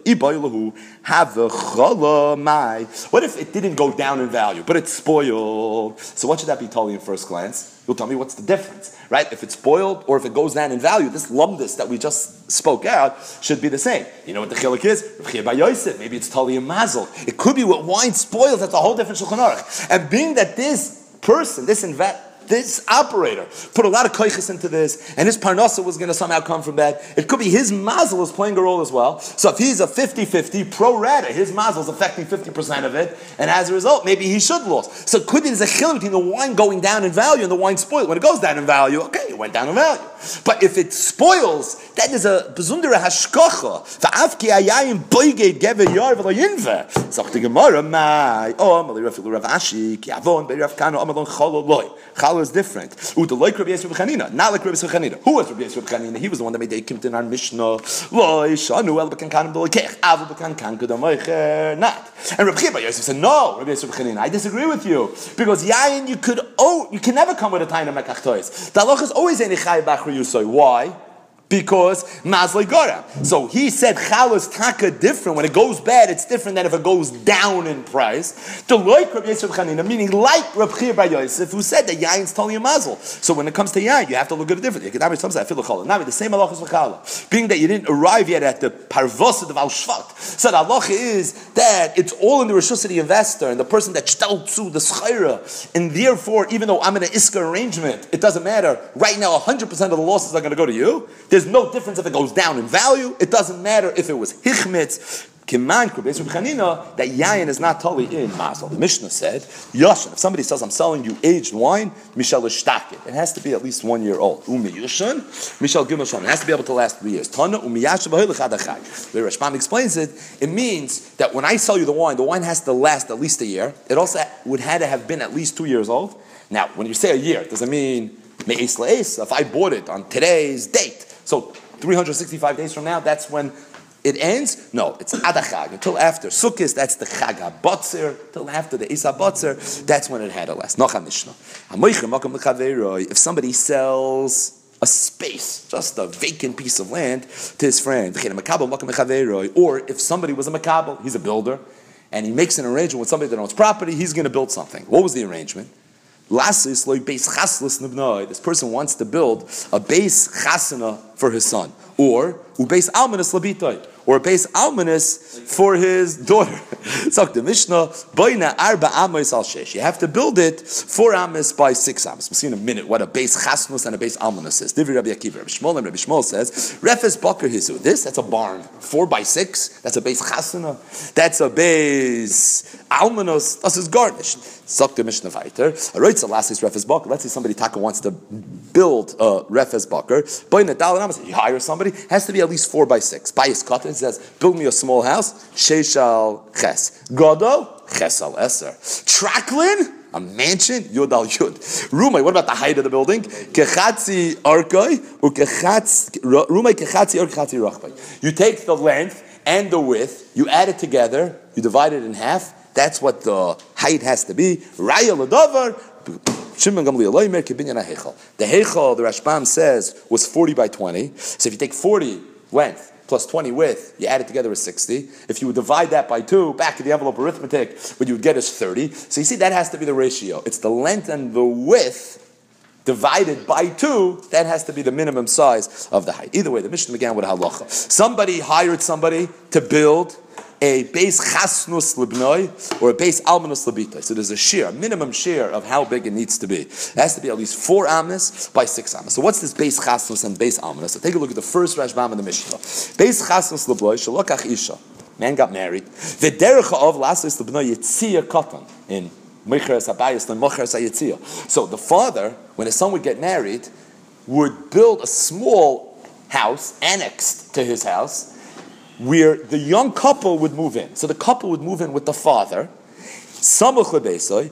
What if it didn't go down in value, but it's spoiled? So what should that be telling you at first glance? You'll tell me what's the difference, right? If it's spoiled or if it goes down in value, this lumdus that we just spoke out should be the same. You know what the chiluk is? Maybe it's tali and mazel. It could be what wine spoils. That's a whole different shulchan aruch. And being that this person, this invet, this operator put a lot of koiches into this, and his parnasa was going to somehow come from that. It could be his mazel is playing a role as well. So if he's a fifty-fifty, pro rata, his mazel is affecting fifty percent of it, and as a result, maybe he should lose. So could be there's a chiluk between the wine going down in value and the wine spoiled. When it goes down in value, okay, it went down in value. But if it spoils, that is a besondere hashkocha. Va'avki ayayim boiged gever yar v'lo yinve. Sagt the Gemara, mai, oh, malei Rav Rav Ashi, ki avon, bei Rav Kano, amalon chalo loy. Chalo is different. Uta loy Rabbi Yisrael B'Chanina, not like Rabbi Yisrael B'Chanina. Who was Rabbi Yisrael B'Chanina? He was the one that made the Ikim in our Mishnah. Loy, shanu el b'kan kanim dolekech, avu b'kan kan kudamoicher, not. And Rabbi Chiba Yosef said, no, Rabbi Yisrael B'Chanina, I disagree with you. Because yayin, you could, oh, you can never come with a taina mekachtois. The halacha is always any chay b'achri yusoi. Why? Because mazle gora. So he said chal is taka different. When it goes bad, it's different than if it goes down in price. The like Rabbi Yosef Chanina, meaning like Rabbi Chiya Bar Yosef, who said that yain is totally a mazel. So when it comes to yain, you have to look at it differently. The same halacha is chala. Being that you didn't arrive yet at the parvosid of al shvat. So the halacha is that it's all in the reshus of the investor and the person that shtel to the schayra, and therefore, even though I'm in an iska arrangement, it doesn't matter. Right now, one hundred percent of the losses are going to go to you. There's no difference if it goes down in value. It doesn't matter if it was hichmitz. Kiman Rabbi Chanina, that yayin is not totally in mazel. The Mishnah said, Yashin, if somebody says, I'm selling you aged wine, Mishal Ishtakit. It has to be at least one year old. Umi Yushan, Mishal Gimel. It has to be able to last three years. Tana, Umi Yashav Ha'ilach. The Rashbam explains it. It means that when I sell you the wine, the wine has to last at least a year. It also would had to have been at least two years old. Now, when you say a year, does it mean Me'es La'es? If I bought it on today's date, so three hundred sixty-five days from now, that's when it ends? No, it's Adachag. Until after Sukkot, that's the Chag HaBotzer. Till after the Isa Botzer, that's when it had to last. Noch HaMishnah. If somebody sells a space, just a vacant piece of land, to his friend, or if somebody was a Makabel, he's a builder, and he makes an arrangement with somebody that owns property, he's going to build something. What was the arrangement? This person wants to build a base chasana for his son, or ubeis almanis labitay, or a base almanis for his daughter. Tzak the Mishnah, boina arba amos al shesh. You have to build it four amos by six amos. We'll see in a minute what a base chasnus and a base almanis is. Divri Rabbi Akiva, Rabbi Shmuel, and Rabbi Shmuel says, refes baker hizu. This, that's a barn. Four by six, that's a base chasana. That's a base almanos. This is garnished. Tzak the Mishnah weiter. Aroitz alasis refes baker. Let's say somebody taka wants to build a refes baker. Boina dal amos. You hire somebody, has to be at least four by six. By his cotton, it says, build me a small house. Sheshal ches. Godo, chesal eser. Traklin, a mansion, yud al yud. Rumay, what about the height of the building? Kechatzi arkoi, or kechatzi, rumay kechatzi or kechatzi rachbay. You take the length and the width, you add it together, you divide it in half, that's what the height has to be. Raya l'davar, Shimon Gamliel loymer kibinyan ha'hechal. The hechal, the Rashbam says, was forty by twenty. So if you take forty length, plus twenty width, you add it together is sixty. If you would divide that by two, back of the envelope arithmetic, what you would get is thirty. So you see, that has to be the ratio. It's the length and the width divided by two, that has to be the minimum size of the height. Either way, the Mishnah began with halacha. Somebody hired somebody to build a base chasnus libnoi or a base almanus libitoi. So there's a share, a minimum share of how big it needs to be. It has to be at least four amas by six amas. So what's this base chasnus and base almanus? So take a look at the first Rashbam in the Mishnah. Base chasnus libnoi shalokach isha. Man got married. V'derech of lasis libnoi yitzia katan in Mecheres Habayis and Mecheres Hayitzia. So the father, when his son would get married, would build a small house annexed to his house, where the young couple would move in. So the couple would move in with the father. We'll see in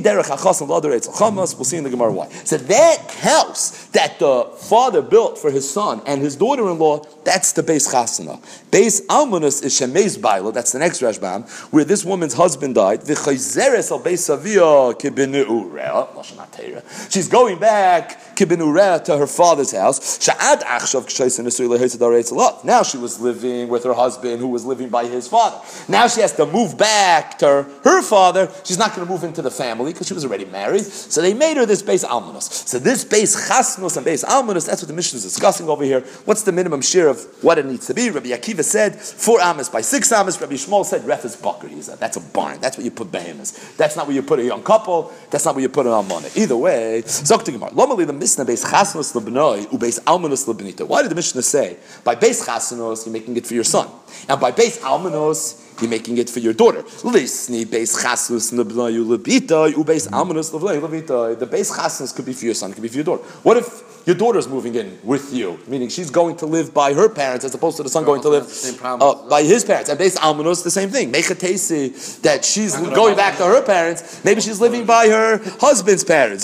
the Gemara why. So that house that the father built for his son and his daughter-in-law, that's the Beis Chasana. Beis Almanus is Shemei's Baila, that's the next Rashbam, where this woman's husband died. She's going back kibinureh to her father's house. Sha'ad achshav k'shayis nesui leheitz adarei tzalot. Now she was living with her husband, who was living by his father. Now she has to move back to her father. She's not going to move into the family because she was already married. So they made her this base almanos. So this base chasnos and base almanos, that's what the Mishnah is discussing over here. What's the minimum share of what it needs to be? Rabbi Akiva said four amas by six amas. Rabbi Shmuel said refes bakar. He said that's a barn. That's what you put behemoths. That's not where you put a young couple. That's not where you put an almana. Either way, Zok to Gemara. Lomali the Mishnah base chasnos lebnoi u base almanos lebnita. Why did the Mishnah say by base chasnos you're making it for your son, and by base almanos you're making it for your daughter? Lisni base chasnos lebnoi lebita u base almanos lebnoi lebita. The base chasnos could be for your son, could be for your daughter. What if your daughter's moving in with you, meaning she's going to live by her parents as opposed to the son going to live uh, by his parents? And based almanos, the same thing. Make a tesi that she's going back to her parents. Maybe she's living by her husband's parents.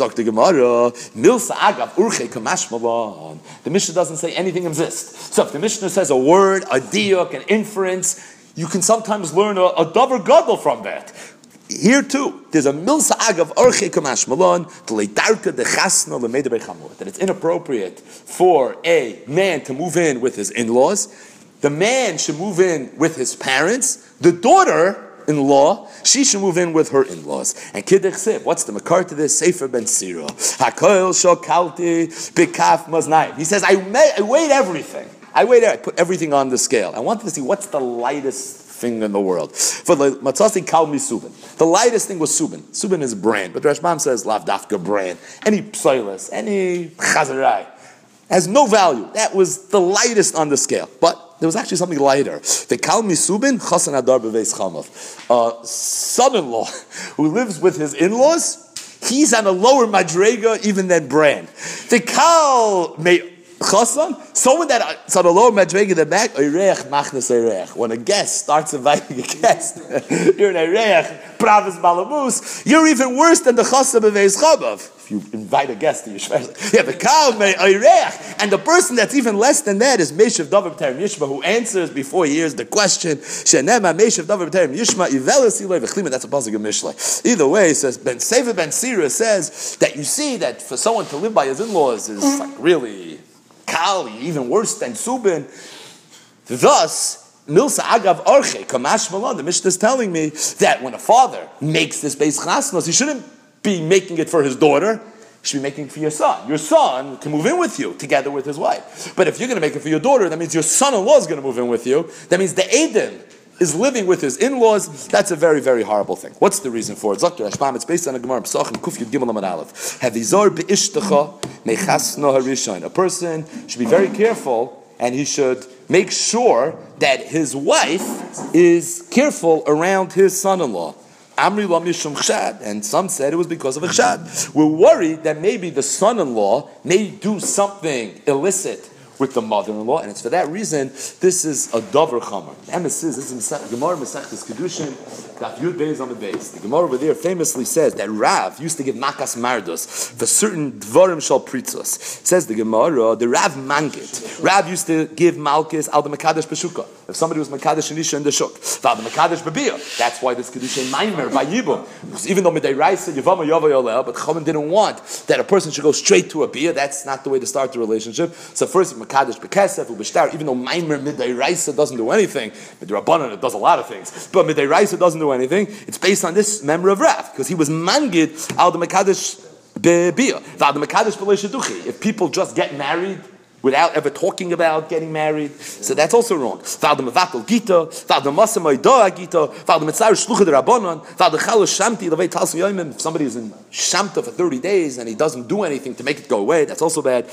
The Mishnah doesn't say anything exists. So if the Mishnah says a word, a diuk, an inference, you can sometimes learn a, a davar gadol from that. Here too, there's a milsa agav orche kamash malon to leidarka de chasna lemeder bechamor, that it's inappropriate for a man to move in with his in-laws. The man should move in with his parents. The daughter-in-law, she should move in with her in-laws. And kidduch sib, what's the makar to this? Sefer ben Sira. Hakoil shokalti bikaf maznayim. He says, I, I weighed everything. I weighed, I put everything on the scale. I wanted to see what's the lightest thing in the world. For the matzasi kal mi subin. The lightest thing was subin. Subin is a brand, but Rashbam says lav dafka brand. Any psoilis, any chazarai has no value. That was the lightest on the scale. But there was actually something lighter. The kal mi subin chasan adar beveis chamav. A son-in-law who lives with his in-laws, he's on a lower madrega even than brand. The kal may Chassan, someone that's on a lower madrega than back, oirech machnes oirech. When a guest starts inviting a guest, you're an oirech, pravis balabus, you're even worse than the chassan beveis chamav. If you invite a guest to your shver, yeah, the kal may oirech, and the person that's even less than that is Meshav Davar B'Terem Yishma, who answers before he hears the question. Shenema Meshav Davar B'Terem Yishma ivelas ilay v'chlima. That's a pasuk of Mishlei. Either way, it says Ben Sefer Ben Sira says that you see that for someone to live by his in-laws is like really Kali, even worse than Subin. Thus, Milsa Agav Orche, Kamash Malon, the Mishnah is telling me that when a father makes this base chasnos, he shouldn't be making it for his daughter, he should be making it for your son. Your son can move in with you together with his wife. But if you're going to make it for your daughter, that means your son-in-law is going to move in with you. That means the Eden is living with his in-laws. That's a very, very horrible thing. What's the reason for it? Zakter Ashbam, it's based on a Gemara Pesachim Kuf Yud Gimel Amud Aleph. Havizor be'ishtecha mechasno harishain. A person should be very careful, and he should make sure that his wife is careful around his son-in-law. Amri lo mishum chshad, and some said it was because of a chshad. We're worried that maybe the son-in-law may do something illicit with the mother-in-law, and it's for that reason this is a davar chamer. The emes is this is Gemara Masechtas Kedushin, Daf Yud Beis Amud Beis. The Gemara over there famously says that Rav used to give makas mardos for certain dvarim shal pritzos. It says the Gemara, the Rav mangit. Rav used to give malchus al the mekadesh b'shukah. If somebody was mekadesh and isha in the shuk, al the mekadesh b'biyah. That's why this kedushin maimer by yibum. Because even though midei raisa yivama yava yoleh, but Chachamim didn't want that a person should go straight to a biyah. That's not the way to start the relationship. So first mekadesh b'kesef u'b'shtar. Even though maimer midei raisa doesn't do anything, midei rabbanan it does a lot of things, but midei raisa doesn't do anything. It's based on this member of Rav because he was mangid al the mekadesh b'biyah. Al the mekadesh b'lei sheduchi. If people just get married without ever talking about getting married, so that's also wrong. If somebody is in shamta for thirty days and he doesn't do anything to make it go away, that's also bad.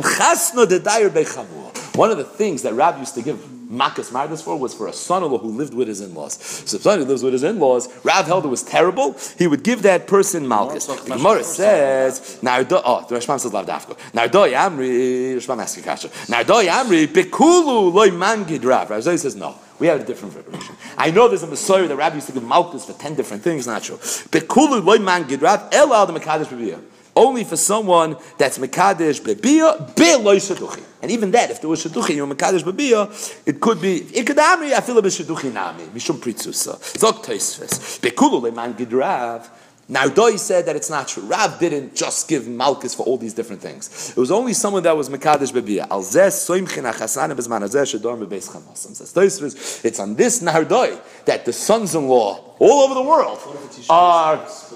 One of the things that Rab used to give makas mardas for was for a son-in-law who lived with his in-laws. So if somebody lives with his in-laws, Rav held it was terrible, he would give that person malchus. The Gemara says, Nardo, oh, the Rashbam says lav dafko. Nardo Yamri, Rashbam asks kasha. Nardo Yamri, Bekulu loy mangid Rav. Rav says no. We have a different version. I know there's a Messiah that Rabbi used to give malchus for ten different things, not true. Bekulu loy mangid Rav, el al the mekadesh b'biyah. Only for someone that's mekadesh b'biyah, be'loy shaduchi. And even that, if there was shaduchi, you're mekadesh b'biyah, it could be ikadami. I feel a bit shaduchi nami mishum pritzusa. Zok toisves bekulu leman gidrav. Nardoi said that it's not true. Rav didn't just give Malchus for all these different things. It was only someone that was Mekadesh Bebiyah. Al zeh soimchin hachasana bezman hazeh shedorm bebeis chamasam. Says Tosfos, it's on this Nardoi that the sons-in-law all over the world are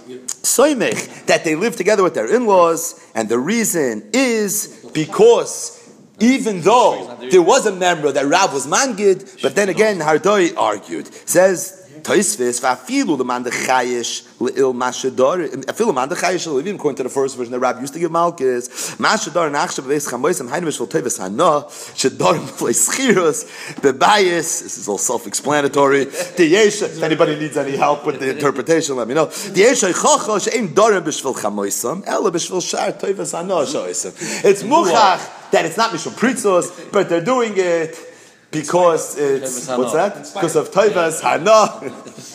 soimich, that they live together with their in-laws, and the reason is because even though there was a member that Rav was mangid, but then again Nardoi argued. Says Tosfos, va'afilu l'man dechayish le'il mashadar, afilu l'man dechayish le'il, according to the first version that Rabbi used to give Malchus, mashadar nachshav v'eis chamoisam hainu mishvil tevis hana, shadar m'flei schirus, bebayis, this is all self-explanatory, D'yesha, if anybody needs any help with the interpretation, let me know, D'yesha yichacha she'im darim b'shvil chamoisam, ela b'shvil shar tevis hana shoisam. It's muchach that it's not mishvil pritzos, but they're doing it because it's, what's that? Because of Toivas Hana.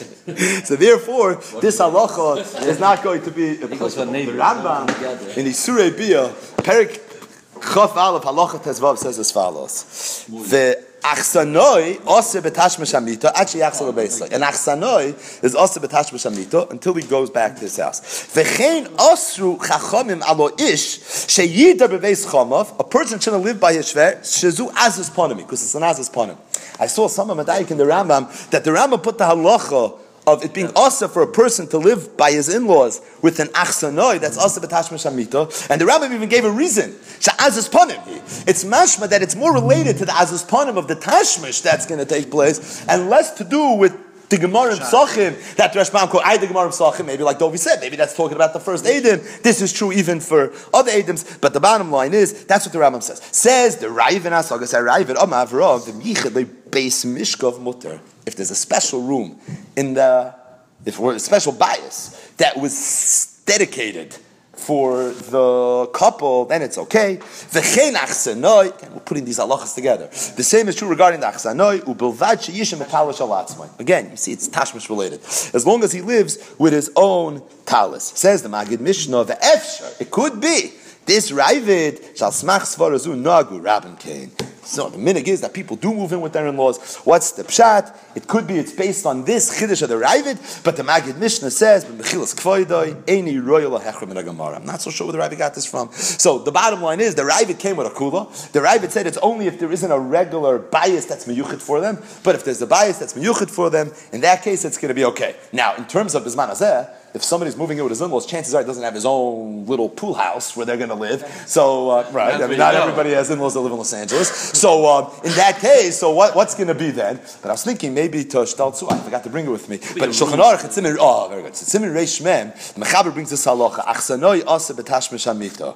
So therefore, this halacha is not going to be applicable. The Rambam in Isurei Bia, Perik Chaf Aleph Halacha Tezvav says as follows: the Achsanoi also betashmish hamita actually achsal beisay. And achsanoi is also betashmish hamita until he goes back to his house. V'chein osru chachamim alo ish sheyida bebeis chamav. A person shouldn't live by his shver shezu azus ponim, because it's an azus ponim. I saw some of Madayik in the Rambam that the Rambam put the halacha of it being also for a person to live by his in-laws with an achsanoi, that's also betashmish hamita, and the Rambam even gave a reason. Sha'azus ponim. It's mashma that it's more related to the azus ponim of the tashmish that's going to take place, and less to do with the Gemara and Psachim that the Rashbam called I the Gemara and Psachim. Maybe like Dovi said, maybe that's talking about the first Eidim. This is true even for other Eidims, but the bottom line is that's what the Rambam says. Says the Raven Asagas Raven Amavrov the Yichad the base Mishkov Mutter. If there's a special room in the, if we're a special bias that was dedicated for the couple, then it's okay. V'chein achsanoi, again, we're putting these halachas together. The same is true regarding the achsanoi. Ubilvad sheyishem metalish alatzmai. Again, you see, it's tashmish related. As long as he lives with his own talis. Says the Magid Mishnah, the efshar, it could be this Ravid shall smach svarazu nagu Rabban Kain. So the minig is that people do move in with their in-laws. What's the pshat? It could be it's based on this chiddush of the Ravid, but the Magid Mishnah says, "B'mechilas kvoidoi eini royal hechram in a Gemara." I'm not so sure where the Ravid got this from. So the bottom line is the Ravid came with a kula. The Ravid said it's only if there isn't a regular bias that's miyuchid for them. But if there's a bias that's miyuchid for them, in that case it's going to be okay. Now, in terms of bisman hazeh, if somebody's moving in with his in-laws, chances are he doesn't have his own little pool house where they're going to live. So, uh, right, I mean, not everybody has in-laws that live in Los Angeles. So, uh, in that case, so what, what's going to be then? But I was thinking maybe to Shtal Tzu, I forgot to bring it with me. But Shulchan Aruch, it's in, oh, very good. It's in Reish Mem, the Mechaber brings this halacha, Achsanoi asa betashmish hamita.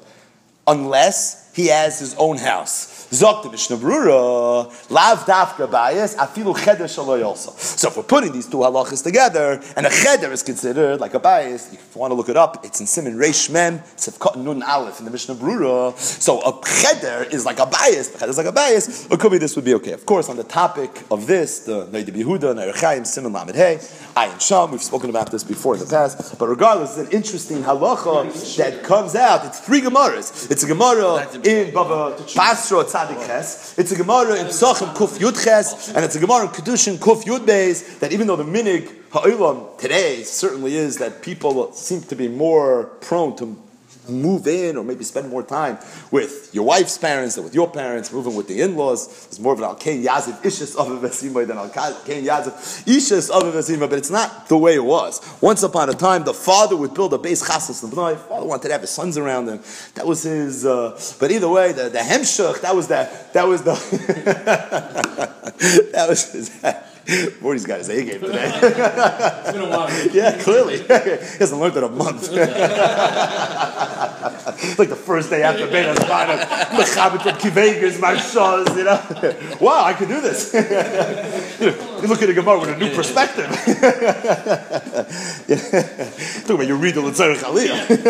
Unless he has his own house. Zok the Mishnah Brura, lav dafka bayis, afilu cheder shaloi also. So if we're putting these two halachas together, and a cheder is considered like a bayis, if you want to look it up, it's in Siman Reish Mem, Sefkat Nun Aleph in the Mishnah Brura. So a cheder is like a bayis, the cheder is like a bayis, or could be this would be okay. Of course, on the topic of this, the Neide Behuda, Neir Chaim, Siman Lamed Hey, Ayin Sham, we've spoken about this before in the past, but regardless, it's an interesting halacha that comes out. It's three Gemaras. It's a Gemara in Bava Basra Tzadik Ches. It's a Gemara in Psachim Kuf Yud Ches, and it's a Gemara in Kedushin Kuf Yud Beis. That even though the minig ha'olam today certainly is that people seem to be more prone to move in or maybe spend more time with your wife's parents than with your parents, moving with the in-laws. There's more of an al-kein yaziv ishas of a vesima than al-kein yaziv ishas of a vesima, but it's not the way it was. Once upon a time, the father would build a base chasas l'bnai. Father wanted to have his sons around him. That was his, uh, but either way, the, the hemshach, that was the, that was the, that was his, Morty's got his A game today. It's been a while. Yeah, clearly. He hasn't learned in a month. It's like the first day after Bein HaZmanim, Mechabit and Kivegas, Marshals, you know. Wow, I can do this. You know, you look at a Gemara with a new perspective. Talking about you read the L'Tzarech Aliyah.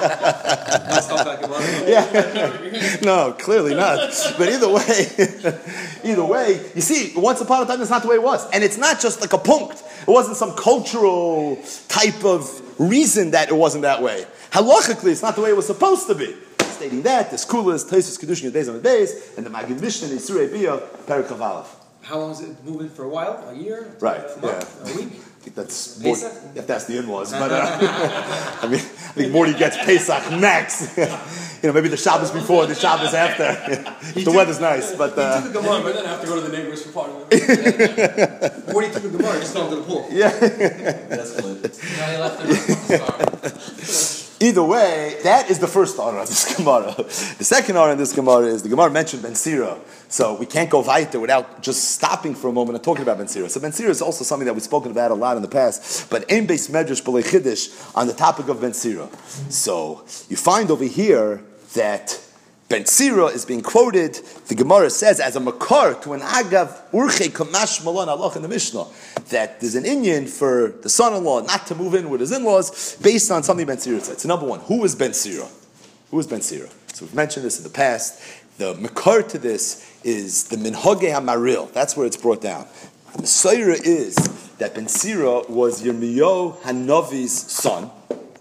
Yeah. No, clearly not. But either way, either way, you see, once upon a time, that's not the way it was. And it's not just like a punct. It wasn't some cultural type of reason that it wasn't that way. Halachically, it's not the way it was supposed to be. Stating that, the Skulas, Taisus, Kedushin, Yudez, and Yudez, and the Magid Mishnah, Yisurei Bia, Perik of Aleph. how long is it moving for a while? A year? Right, A month? yeah. A week? I think that's more, Pesach? if that's the in-laws, but uh, I mean, I think Morty gets Pesach next. You know, maybe the Shabbos before, the Shabbos after. If the weather's nice, but uh, He took a Gemara, But then I have to go to the neighbors for part of it. Morty took a Gemara, just fell into the pool. yeah. That's good. Now he left the Either way, that is the first honor of this Gemara. The second honor in this Gemara is the Gemara mentioned Ben Sira. So we can't go weiter without just stopping for a moment and talking about Ben Sira. So Ben Sira is also something that we've spoken about a lot in the past. But Ein Beis Medrash B'lei Chiddush on the topic of Ben Sira. So you find over here that Ben Sira is being quoted, the Gemara says, as a makar to an agav urche kamash malon alach in the Mishnah, that there's an inyan for the son-in-law not to move in with his in-laws based on something Ben Sira said. So number one, who is Ben Sira? Who is Ben Sira? So we've mentioned this in the past. The makar to this is the Minhage HaMaril. That's where it's brought down. The Mesorah is that Ben Sira was Yirmiyahu Hanavi's son.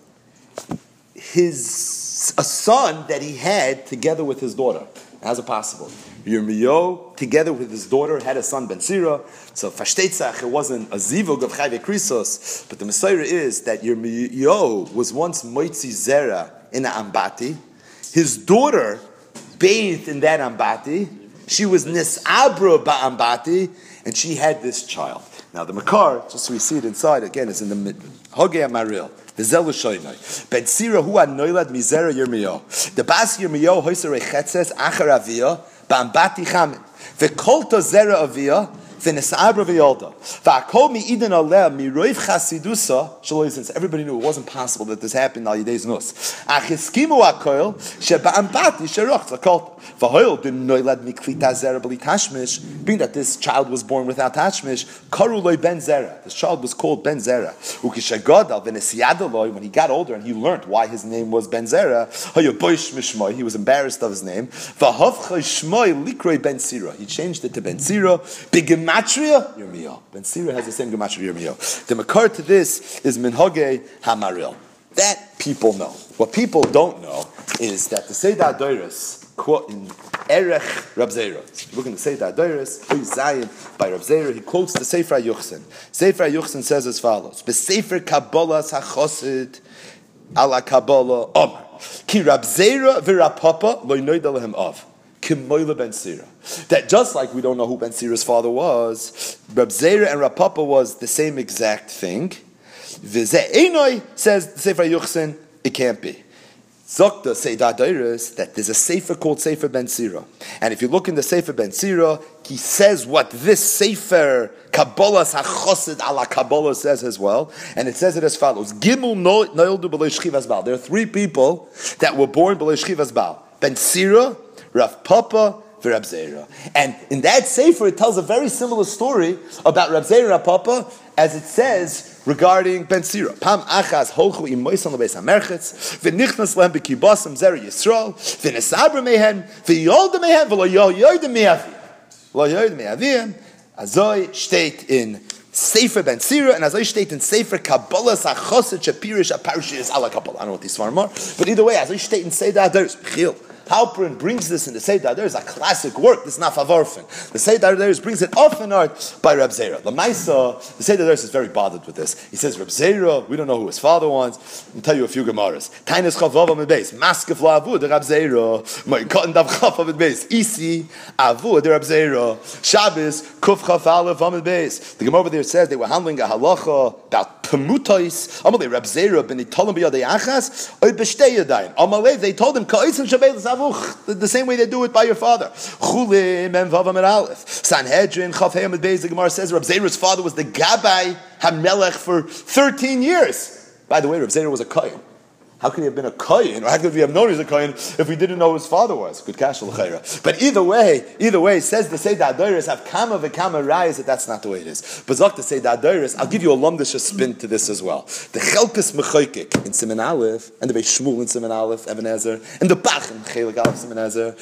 His a son that he had together with his daughter. How's it possible? Yirmiyahu, together with his daughter, had a son Ben Sira. So Fashtetzach, it wasn't a zivug of Chayve Krisos, but the Mesorah is that Yirmiyahu was once Moitzi Zera in an Ambati. His daughter bathed in that Ambati. She was Nis'abra Ba'ambati, and she had this child. Now the Makar, just so we see it inside, again, is in the Hogei HaMaril. The Zelu Shoynoi. Ben Sira hu anoilad mizera Yirmiyahu. The Bas Yirmiyahu hoiser rechetzes achar aviyah ba'ambati chamin. V'kolto zera aviyah v'nesabra v'yolda. V'akol mi'iden aleh miroiv chasidusa shaloy, since everybody knew it wasn't possible that this happened al yidei znus. Achiskimu akoil sheba'ambati sheroch l'kolto. V'hoil din noilad miklita zera b'li tashmish. Being that this child was born without tashmish, karu loy ben zera. This child was called Ben Zera. Ukishagodal v'nesiyadaloi, when he got older and he learned why his name was Ben Zera, hayoboish mishmoi, he was embarrassed of his name. V'havcha shmoi likroi Ben Sira. He changed it to Ben Sira. B'gematria Yirmiyahu. Ben Sira has the same gematria Yirmiyahu. The makar to this is Minhage HaMaril. That people know. What people don't know is that the Seidah Doiris quote in Erech Rab Zera. If you look in the Seidah Doiris, Zayin by Rab Zera, he quotes the Sefer Yuchsin. Sefer Yuchsin says as follows: "Besefer Kabbalah Sachosid ala Kabbalah Omar ki Rab Zera v'Rab Papa lo ynoida lehem av k'moila Ben Sira." That just like we don't know who Ben Sira's father was, Rab Zera and Rab Papa was the same exact thing. V'zeh Einoi, says the Sefer Yuchsin, it can't be. Zokta Seidah Doiris that there's a sefer called Sefer Ben Sira, and if you look in the Sefer Ben Sira, he says what this sefer Kabbalah Sachosid ala Kabbalah says as well, and it says it as follows: Gimel noildu b'lo shchivas bal. There are three people that were born b'lo shchivas bal: Ben Sira, Rav Papa, Rab Zera. And in that sefer, it tells a very similar story about Rab Zera and Rab Papa, as it says regarding Ben Sira. Pam achas holchu im moisan lebeis hamerchetz v'nichnas lehem b'kibasam zera Yisrael v'nesabra mehen v'yolda mehen v'lo yoyda me'avim v'lo yoyda me'avim. Azoi steht in Sefer Ben Sira, and Azoi steht in Sefer Kabbalah Sachosid Shapirish Aparshis ala Kabbalah. I don't know what these are more, but either way, Azoi steht in Seidah Doiris B'chil. Halperin brings this in the Seidah Doiris, a classic work. This is not favorfin. The Seidah Doiris brings it often art by Rab Zera. Lamaisa, the Seidah Doiris is very bothered with this. He says Rab Zera, we don't know who his father was. I'll tell you a few gemaras. Tainus chavav amid beis, maskef la avu de Rab Zera, mo'ikotin dav chaf amid beis, isi avu de Rab Zera, Shabbos kuf chaf aleph amid beis. The Gemara over there says they were handling a halacha about pemutais. Amalei Rab Zera ben itolim b'yadei achas, oy b'shtei yadayim. Amalei, they told him ka'osim shabelis the same way they do it by your father. Chulim and Vav Amid Aleph. Sanhedrin, Chaf Hey Amid Beis, the Gemara says Rab Zera's father was the Gabbai HaMelech for thirteen years. By the way, Rab Zera was a Kohen. How could he have been a Kohen? Or how could we have known he was a Kohen if we didn't know who his father was? Good kash l'chayra. But either way, either way, says the Seidah Doiris have kama v'kama rayas that that's not the way it is. But Zok the Seidah Doiris, I'll give you a lumdish spin to this as well. The Chelkes Mechoykik in Siman Aleph, and the Beis Shmuel in Siman Aleph, Even Ezer, and the Bach in Chelik Aleph Siman Ezer,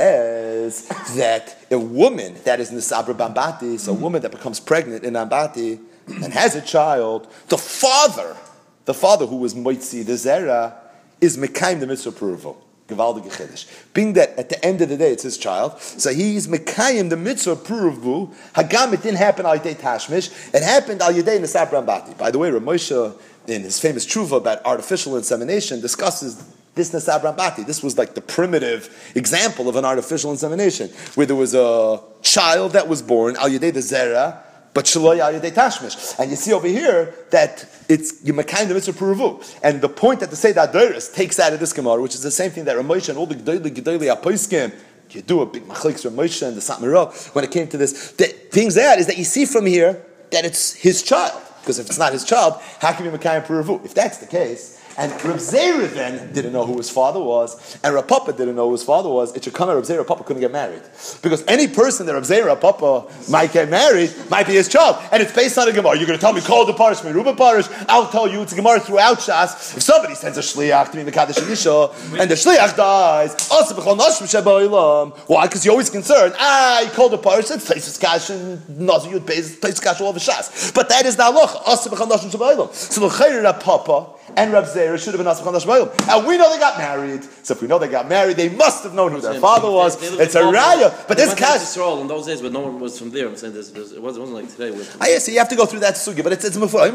says that a woman that is Nisabra Bambati, so a woman that becomes pregnant in Ambati and has a child, the father, the father who was Moitzi the Zera, is Mekayim the mitzvah approval. Gewaldige Chiddush. Being that at the end of the day it's his child, so he's Mekayim the mitzvah Puruvu. Hagam, it didn't happen al Yedei Tashmish. It happened al Yedei Nesab Rambati. By the way, Rav Moshe, in his famous Truva about artificial insemination, discusses this Nesab Rambati. This was like the primitive example of an artificial insemination, where there was a child that was born al Yedei the Zera, but Shaloi al Yedei Tashmish. And you see over here that it's Yemekayim the mitzvah Puruvu. And the point that the Seder Adoros takes out of this Gemara, which is the same thing that Rav Moshe and all the Gedolei Gedolei Aposkim, you do a big machlekes Rav Moshe and the Satmaro, when it came to this, the things that is that you see from here that it's his child. Because if it's not his child, how can you Mekayim Puruvu? If that's the case, and Reb Zera then didn't know who his father was, and Rav Papa didn't know who his father was, it should come out Reb Zera, Rav Papa couldn't get married. Because any person that Reb Zera, Rav Papa might get married, might be his child. And it's based on a Gemara. You're going to tell me, call the Parish, Meruba Parish, I'll tell you, it's a Gemara throughout Shas. If somebody sends a Shliach to me, Mekadosh Yisha, and the Shliach dies, why? Because you're always concerned, ah, he called the Parish, it's Taisus Kash, and Nazir Yud Beis, Taisus Kash all over Shas. But that is the halacha. So the Chayr Rav Papa and Rav Zera should have been Asaf Chanash. And we know they got married. So if we know they got married, they must have known who their father was. They, they it's a raya. But this cash Israel in those days, but no one was from there. I'm saying this, this it wasn't, it wasn't like today. With ah, yes, so you have to go through that sugi. But it's it's before.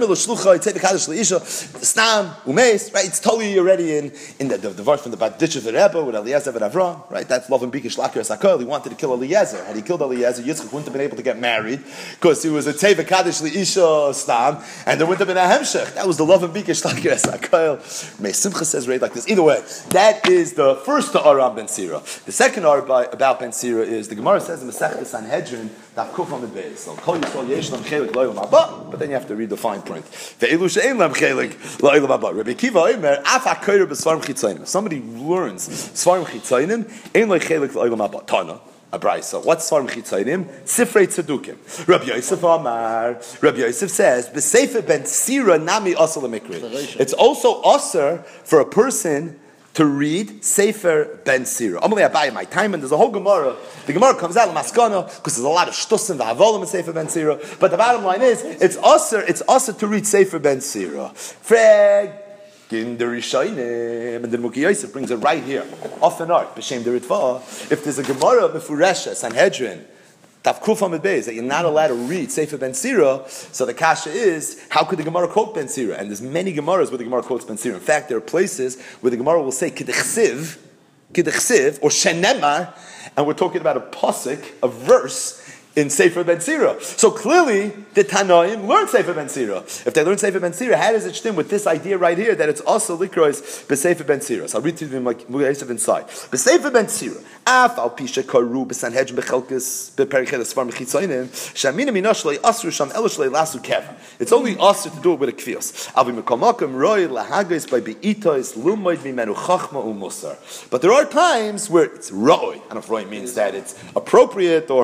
Snam umeis. Right. It's totally already in in the the, the verse from the Badish of the Rebbe with Eliezer and Avram. Right. That's love and bikish lakir sakol. He wanted to kill Eliezer. Had he killed Eliezer, Yitzchak wouldn't have been able to get married because he was a teva kaddish liisha stam, and there wouldn't have been a hemshech. That was the love and bikish lakir sakol. May Simcha says right like this. Either way, that is the first Aram Ben Sira. The second Ar about Ben Sira is the Gemara says in Masechta Sanhedrin that Kuf Amid Beis. So Kol Yisrael Yesh Lam Chelik Lo Yom Haba, but then you have to read the fine print. Ve'elu she'ein Lam Chelik Lo Yom Haba. Rabbi Kiva Omer Af HaKoyer B'Svarim Chitzayim. If somebody learns Svarim Chitzayim, Ein Lo Chelik Lo Yom Haba. Tana. A brayso. What's Svarim Chitzayim? Sifrei Tzedukim. Rabbi Yosef Amar. Rabbi Yosef says, B'Sefer Ben Sira Nami Asal Mikri. It's also usher for a person to read Sefer Ben Sira. Amalei Abaye, my time, and there's a whole Gemara. The Gemara comes out of Maskana because there's a lot of shtusim v'havolim in Sefer Ben Sira. But the bottom line is, it's usher. It's usher to read Sefer Ben Sira. Frag. In the Rishayim, and the Muki Yosef brings it right here, off and art, b'shem the Ritva. If there's a Gemara Mefuresha Sanhedrin, Tav Kuf Amid Beis, that you're not allowed to read Sefer Ben Sira, so the kasha is, how could the Gemara quote Ben Sira? And there's many Gemaras where the Gemara quotes Ben Sira. In fact, there are places where the Gemara will say Kidechsiv, Kidechsiv, or Shenemar, and we're talking about a pasuk, a verse, in Sefer Ben Sira. So clearly, the Tanoim learned Sefer Ben Sira. If they learn Sefer Ben Sira, how does it stem with this idea right here that it's also likrois b'Sefer Ben Sira? So I'll read to you like Mugaysev inside. B'Sefer Ben Sira, af al pisha karu b'Sanhedrin b'Chelkes b'Perichedes Svarim Chitzayim shamina minashlei asru sham elishlei lasu kev. It's only asru to do it with a kfios. Al b'Mekomakim roi lahagos by be'itos lumoid mimenu chachma u'musar. But there are times where it's roi. I don't know if roi means that it's appropriate or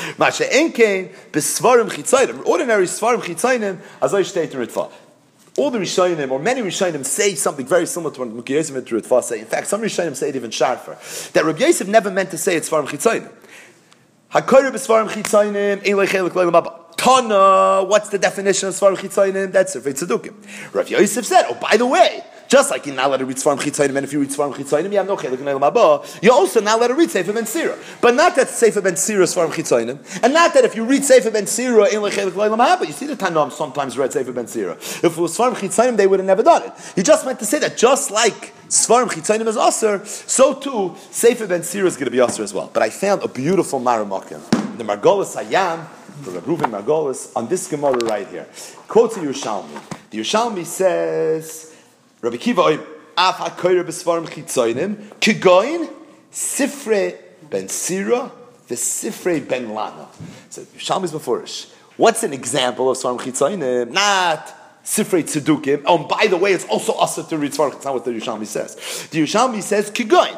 Enkein besvarim chitzayim, ordinary svarim chitzayim, as I state in Ritva. All the Rishonim, or many Rishonim, say something very similar to what Muki Yosef and Ritva say. In fact, some Rishonim say it even sharper. That Rabbi Yosef never meant to say it's svarim chitzayim. Hakoyer besvarim chitzayim, ein lechelik le'lam haba. Tana, what's the definition of svarim chitzayim? That's Sifrei Tzedukim. Rabbi Yosef said, oh, by the way, just like you're not allowed to read Svarim Chitzayim, and if you read Svarim Chitzayim, you have no chelik in Elam Haba. You're also not allowed to read Sefer Ben Sira. But not that Sefer Ben Sira is Svarim Chitzayim, and not that if you read Sefer Ben Sira, in chelik in Elam Haba. You see the Tanoim sometimes read Sefer Ben Sira. If it was Svarim Chitzayim, they would have never done it. He just meant to say that just like Svarim Chitzayim is Aser, so too Sefer Ben Sira is going to be Aser as well. But I found a beautiful Maramakim. The Margolis Hayam, the Reuven Margolis, on this Gemara right here. Quotes the Yerushalmi. The Yerushalmi says, Rabbi Kiva Oim, Af HaKoyer B'Svarim Chitzayim, Kigoyin, Sifrei Ben Sira, V'Sifrei Ben Lana. So, Yerushalmi is Mefurish. What's an example of Svarim Chitzayim? Not Sifrei Tzedukim. Oh, and by the way, it's also also to read Svarim. That's not what the Yerushalmi says. The Yerushalmi says, Kigoyin.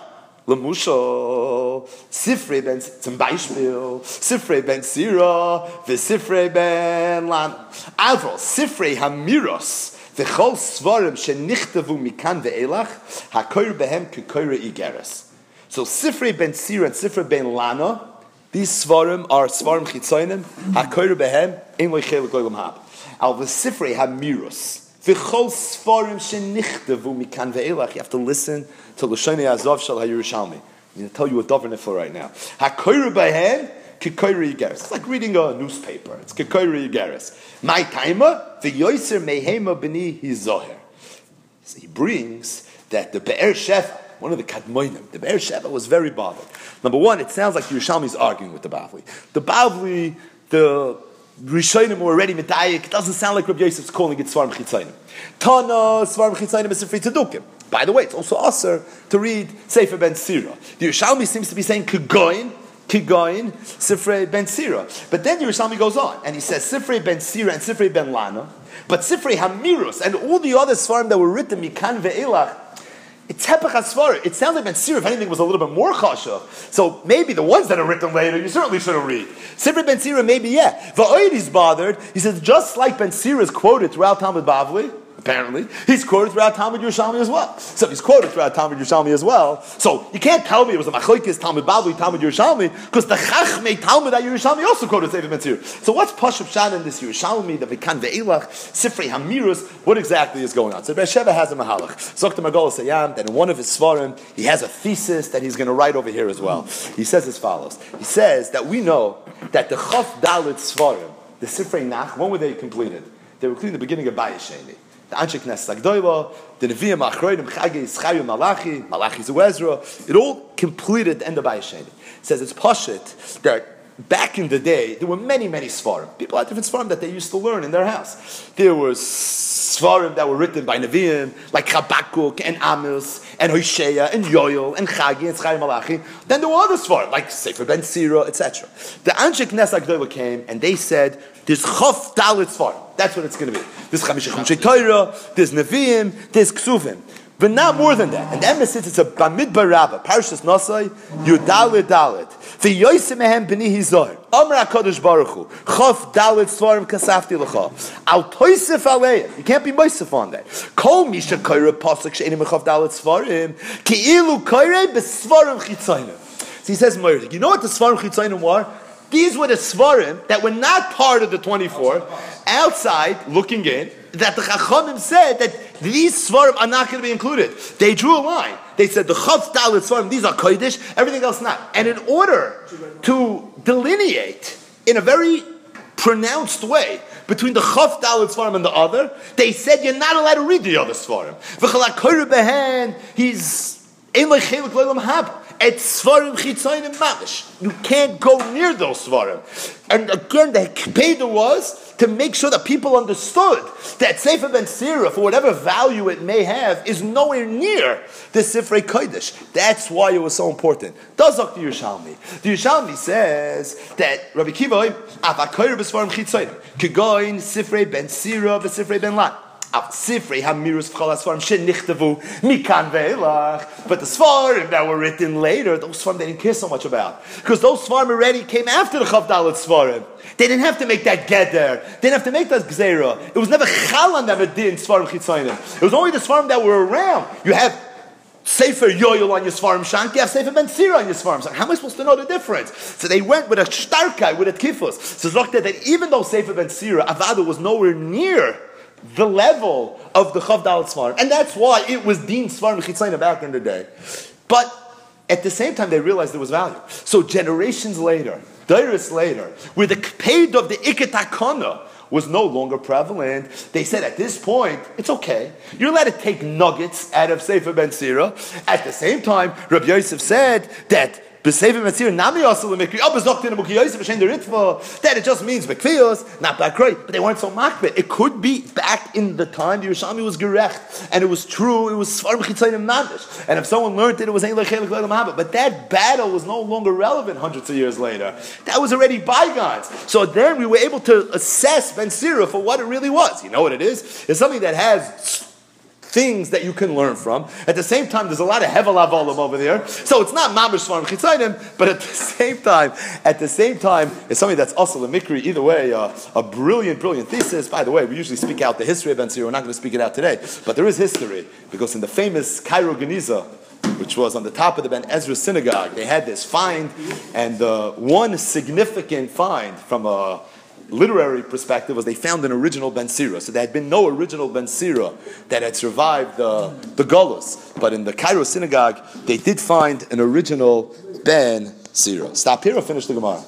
L'musho, Sifrei Ben, zum Beispiel, Sifrei Ben Sira, V'Sifrei Ben Lana. Avro, Sifrei Hamiros, V'chol svarim shenichtavu mikan ve'elach hakoyer behem kekoyer igeres. So Sifrei Ben Sira and Sifrei Ben Lana, these svarim are svarim chitzayim hakoyer behem ein loichelik loilam hab. Al v'Sifrei hamiros V'chol Sfarim shenichtavu mikan ve'elach. You have to listen to L'shonei Azov Shel HaYerushalmi. I'm going to tell you a davar nifla right now. HaKoyre b'hen k'koyre yigeres. It's like reading a newspaper. It's k'koyre yigeres. My taima v'yoyser mehema b'ni hizoher. He brings that the Be'er Sheva, one of the Kadmoinim, the Be'er Sheva was very bothered. Number one, it sounds like the Yerushalmi is arguing with the Bavli. The Bavli, the Rishonim were already medayik. It doesn't sound like Rabbi Yosef's calling it Svarim Chitzainim. Tana Svarim Chitzainim is Sifrei Tzedukim. By the way, it's also aser to read Sefer Ben Sira. The Yerushalmi seems to be saying Kigoyin, Kigoyin, Sifrei Ben Sira. But then the Yerushalmi goes on and he says Sifrei Ben Sira and Sifrei Ben Lana, but Sifrei Hamirus and all the other Svarim that were written Mikan Ve'elach. It's Hepech HaSfarim. It sounds like Ben Sira, if anything, was a little bit more chasha. So maybe the ones that are written later, you certainly shouldn't read. Sifrei Ben Sira, maybe, yeah. Va'oid is bothered. He says, just like Ben Sira is quoted throughout Talmud Bavli, apparently, he's quoted throughout Talmud Yerushalmi as well. So if he's quoted throughout Talmud Yerushalmi as well, so you can't tell me it was a machlokes Talmud Bavli, Talmud Yerushalmi, because the Chachmei Talmud at Yerushalmi also quoted Sefer Ben Sira. So what's Pashup Shan in this Yerushalmi, the Vikan Ve'elach, Sifrei Hamirus, what exactly is going on? So Be'er Sheva has a mahalach. Zokta Margolis Sayam, that in one of his svarim, he has a thesis that he's going to write over here as well. He says as follows. He says that we know that the Chaf Dalit svarim, the Sifrei Nach, when were they completed? They were completed in the beginning of Bayesheni. The Anshe Knesset Agdoila, the Nevi'im Achroidim, Chagei, Schayu, Malachi, Malachi Zuezra, it all completed at the end of Bayesheni. It says it's Pashit that back in the day, there were many, many Svarim. People had different Svarim that they used to learn in their house. There were Svarim that were written by Nevi'im, like Chabakuk and Amos, and Hosea, and Yoel, and Chagi, and Schayu, Malachi. Then there were other Svarim, like Sefer Ben Sira, et cetera. The Anshe Knesset Agdoila came, and they said, there's Chof Dalit Svarim. That's what it's going to be. There's Chamisha Chumshei Torah, there's Nevi'im, there's Ksuvim. But not more than that. And the emphasis, it's a Bamidbar Rabbah, Parshas Nosai, Yudalit Dalit. V'yoyse mehem b'ni hizor. Amar HaKadosh Baruch Hu. Chof Dalit Svarim kasafti l'cha. Al toisef aleya. You can't be moisef on that. Kol misha koire pasuk she'enim mechof Dalit Svarim. Ki'ilu koire b'svarim chitzayim. So he says, you know what the Svarim chitzayim were? These were the Svarim that were not part of the twenty-four, outside, looking in, that the Chachamim said that these Svarim are not going to be included. They drew a line. They said the Chav Dalit Svarim, these are Kodesh, everything else not. And in order to delineate in a very pronounced way between the Chav Dalit Svarim and the other, they said you're not allowed to read the other Svarim. V'chalak Koyre behen, he's ein lechelik le'lam hab. It's Svarim Chitzayim Mamish. You can't go near those Svarim. And again, the Kpeda was to make sure that people understood that Sefer Ben Sira, for whatever value it may have, is nowhere near the Sifrei Kodesh. That's why it was so important. Dazak the Yerushalmi. The Yerushalmi says that Rabbi Kiva, Avakoyer b'Svarim Chitzayim, Kegoin Sifrei Ben Sira b'Sifrei Ben Lan. Sifrei Hamirus v'chol Sfarim shenichtavu mikan ve'elach. But the Sfarim that were written later, those Sfarim they didn't care so much about, because those Sfarim already came after the Chav Dalit Sfarim. They didn't have to make that geder. They didn't have to make that gzeira. It was never chal on them in Sfarim Chitzayim. It was only the Sfarim that were around. You have Sefer Yoel on your Sfarim Shank, you have Sefer Ben Sira on your Sfarim Shank. How am I supposed to know the difference? So they went with a shtarkai, with a kifus. So it's like that even though Sefer Ben Sira, Avada was nowhere near the level of the Chav Dalit Svarim. And that's why it was deemed Svarim Chitzayim back in the day. But at the same time, they realized there was value. So generations later, Dairis later, where the Kped of the Iketakana was no longer prevalent, they said at this point, it's okay. You're allowed to take nuggets out of Sefer Ben Sira. At the same time, Rabbi Yosef said that that it just means Bekvios, not Bakroi, but they weren't so makbet. It could be back in the time the Yerushalmi was gerecht, and it was true, it was Svarim Chitzayim Mamish. And if someone learned it, it was Ein Lechelik Le'lam Haba. But that battle was no longer relevant hundreds of years later. That was already bygones. So then we were able to assess Ben Sira for what it really was. You know what it is? It's something that has things that you can learn from. At the same time, there's a lot of hevel avolim over there, so it's not mamish svarim chitzayim, but at the same time, at the same time, it's something that's also a mikri. Either way, uh, a brilliant, brilliant thesis. By the way, we usually speak out the history of Ben Sira. We're not going to speak it out today, but there is history, because in the famous Cairo Geniza, which was on the top of the Ben Ezra synagogue, they had this find, and uh, one significant find from a literary perspective was they found an original Ben Sira. So there had been no original Ben Sira that had survived the, the Gullus. But in the Cairo synagogue, they did find an original Ben Sira. Stop here or finish the Gemara?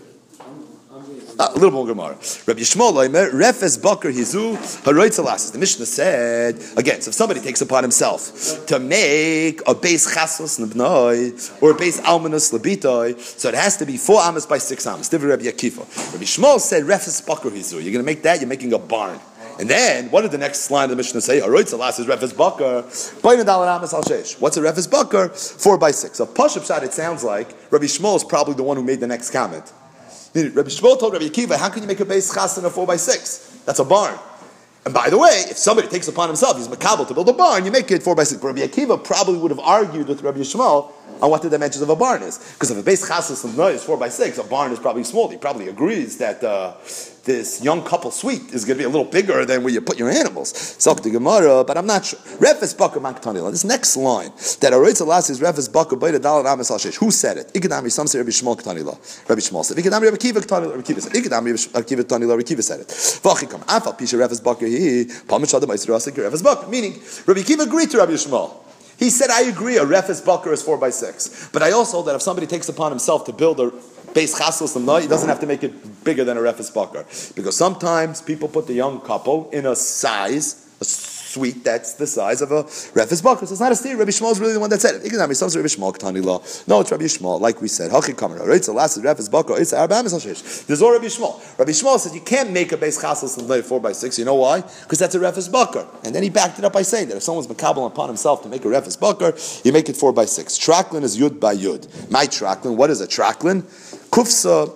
Ah, a little more Gemara. Rabbi Yishmael Omer, Refes Bakar Hizu, Haroitz Alasis. The Mishnah said, again, so if somebody takes upon himself to make a base Chasos Nebnoi, or a base Almanus Labitoi, so it has to be four Amos by six Amos. Divrei Rabbi Akiva. Rabbi Yishmael said, Refes Bakar Hizu. You're going to make that, you're making a barn. And then, what did the next line of the Mishnah say? Haroitz Alasis Refes Bakar, Bain Adalan Amos Al Sheish. What's a Refes Bakar? Four by six. So Pashup Shad, it sounds like Rabbi Yishmael is probably the one who made the next comment. Rabbi Shmuel told Rabbi Akiva, how can you make a base chas in a four by six? That's a barn. And by the way, if somebody takes upon himself, he's makabel to build a barn, you make it four by six. But Rabbi Akiva probably would have argued with Rabbi Shmuel on what the dimensions of a barn is. Because if a base chas is four by six, a barn is probably small. He probably agrees that uh, this young couple suite is going to be a little bigger than where you put your animals. Sok the Gemara, but I'm not sure. Refes Bakar Mankatanila. This next line that Aroitz Alas is Refes Bakar Baita Dalat Amas Al Sheish. Who said it? Ikadami. Some say Rabbi Shmuel Katanila. Rabbi Shmuel said. Ikadami Rabbi Kiva Katanila. Rabbi Kiva said. Ikadami Rabbi Kiva Katanila. Rabbi Kiva said it. Vachikam. Afal Pisha Refes Bakar He. Pamishadam Aisrasik Refes Bakar. Meaning Rabbi Kiva agreed to Rabbi Shmuel. He said, I agree, a Refes Bakar is four by six. But I also, that if somebody takes upon himself to build a base chassos lemna, he doesn't have to make it bigger than a Refes Bakar. Because sometimes people put the young couple in a size, a suite that's the size of a Refes Bakar. So it's not a steer. Rabbi Shmuel is really the one that said it. Some say Rabbi Shmuel Ketani law. No, it's Rabbi Shmuel, like we said. Hachi Kamara. Right? So last is Refes Bakar. It's Arba Amis Al Sheish. There's all Rabbi Shmuel. Rabbi Shmuel says you can't make a base chassos lemna four by six. You know why? Because that's a Refes Bakar. And then he backed it up by saying that if someone's makabel upon himself to make a Refes Bakar, you make it four by six. Traklin is Yud by Yud. My Traklin. What is a Traklin? Kufsa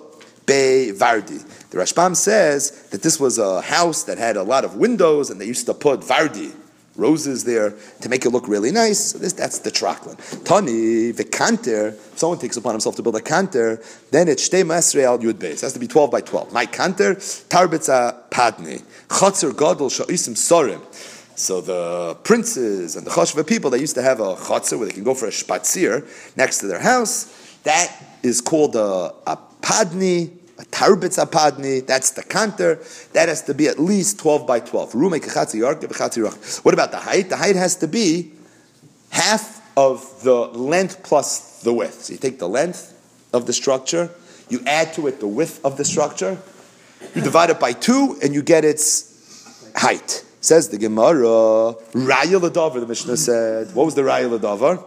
Be Vardi. The Rashbam says that this was a house that had a lot of windows, and they used to put Vardi, roses there, to make it look really nice. So this, that's the Traklin. Tani, the Kanter, someone takes upon himself to build a Kanter, then it's Shtei Masrei Al Yud Beis. It has to be twelve by twelve. My Kanter, Tarbitza Padni, Chatzer Gadol Sha'isim Sorim. So the princes and the Chashva people, they used to have a Chatzer where they can go for a Spatzir next to their house. That is called a, a Padni, a Tarbitz Apadni, that's the Kanter. That has to be at least twelve by twelve. What about the height? The height has to be half of the length plus the width. So you take the length of the structure, you add to it the width of the structure, you divide it by two, and you get its height. Says the Gemara, Raya Ladavar, the Mishnah said. What was the Raya Ladavar?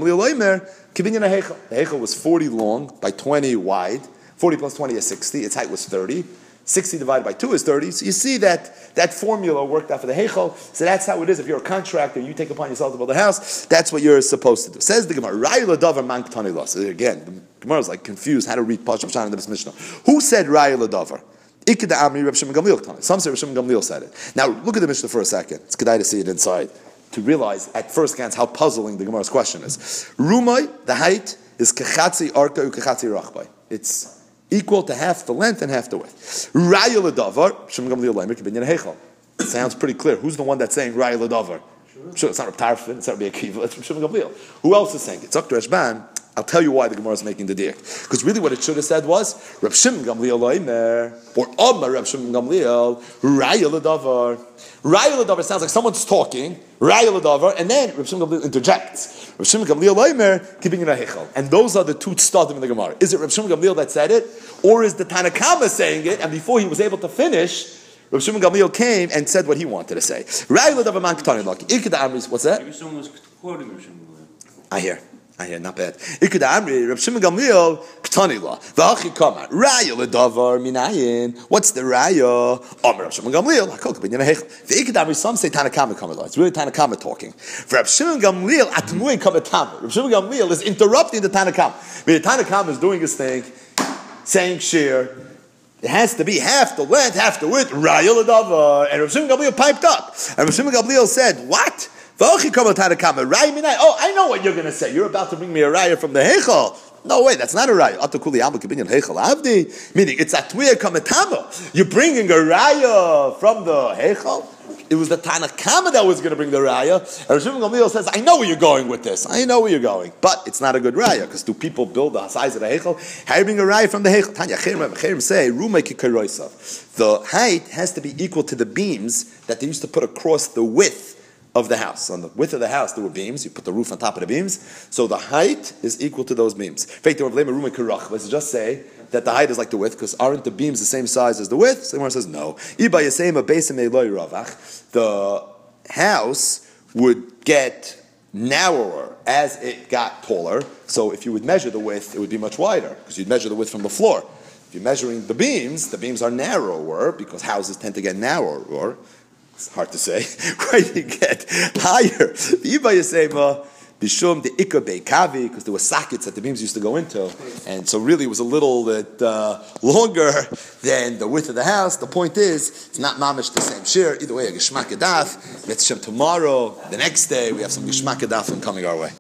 The Heichel was forty long by twenty wide. forty plus twenty is sixty. Its height was thirty. sixty divided by two is thirty. So you see that that formula worked out for the Heichel. So that's how it is. If you're a contractor, you take upon yourself to build a house, that's what you're supposed to do. Says the Gemara, Raya Ladavar man Ketani Lo. So again, the Gemara is like confused how to read Pashup Shan in the Mishnah. Who said Raya Ladavar? Some say Rav Shimon Gamliel said it. Now look at the Mishnah for a second. It's good to see it inside to realize at first glance how puzzling the Gemara's question is. Rumai, the height, is kechatzi arka u kechatzi rachbai. It's equal to half the length and half the width. Raya l'davar, Shimon Gamliel leimer kibinyan heichal. Sounds pretty clear. Who's the one that's saying Raya l'davar? Sure, it's not Reb Tarfon, it's not Rabbi Akiva, it's Shimon Gamliel. Who else is saying it? It's Doctor Eshban. I'll tell you why the Gemara is making the diak. Because really what it should have said was, Reb Shimon Gamliel loimer, or Omar Reb Shimon Gamliel, Raya l'davar. Raya l'davar sounds like someone's talking, Raya l'davar, and then Reb Shimon Gamliel interjects. Reb Shimon Gamliel loimer, kibin yinahechel. And those are the two stadim in the Gemara. Is it Reb Shimon Gamliel that said it, or is the Tanakama saying it, and before he was able to finish, Reb Shimon Gamliel came and said what he wanted to say. Raya l'davar man ketani laki. Ikeda Amris, what's that? Maybe someone was quoting Reb Shimon Gamliel. I hear. I hear, not bad. Ikeda Amri, Reb Shimon Gamliel, Ketani la. V'achi kama. Raya l'davar minayin. What's the raya? Amr Reb Shimon Gamliel. Hakol k'binyan ha'hechel. V'ikeda Amri, some say Tanakama kama. It's really Tanakama talking. For Reb Shimon Gamliel, atmui kama tam. Reb Shimon Gamliel is interrupting the Tanakama. The Tanakama is doing his thing, saying shir. It has to be half the length, half the width. Raya l'davar. And Reb Shimon Gamliel piped up. And Reb Shimon Gamliel said, what? Oh, I know what you're going to say. You're about to bring me a raya from the Heichel. No way, that's not a raya. Meaning, it's atwiya kamatama. You're bringing a raya from the Heichel. it was the Tana Kama that was going to bring the raya. And Rav Shimon Gamliel says, I know where you're going with this. I know where you're going. But it's not a good raya, because do people build the size of the heichel? How do you bring a raya from the heichel? Tanya Cherim, Cherim say, Rumay Kikaroisav. The height has to be equal to the beams that they used to put across the width of the house. On the width of the house, there were beams. You put the roof on top of the beams. So the height is equal to those beams. Let's just say that the height is like the width, because aren't the beams the same size as the width? So the Gemara says no. The house would get narrower as it got taller. So if you would measure the width, it would be much wider, because you'd measure the width from the floor. If you're measuring the beams, the beams are narrower, because houses tend to get narrower. It's hard to say. Where you get higher. Bishum the Ikka Beikavi, because there were sockets that the beams used to go into. And so really it was a little bit uh, longer than the width of the house. The point is, it's not mamish the same shir. Either way, a Geshmak Adaf. Let's Shem tomorrow, the next day, we have some Geshmak Adaf coming our way.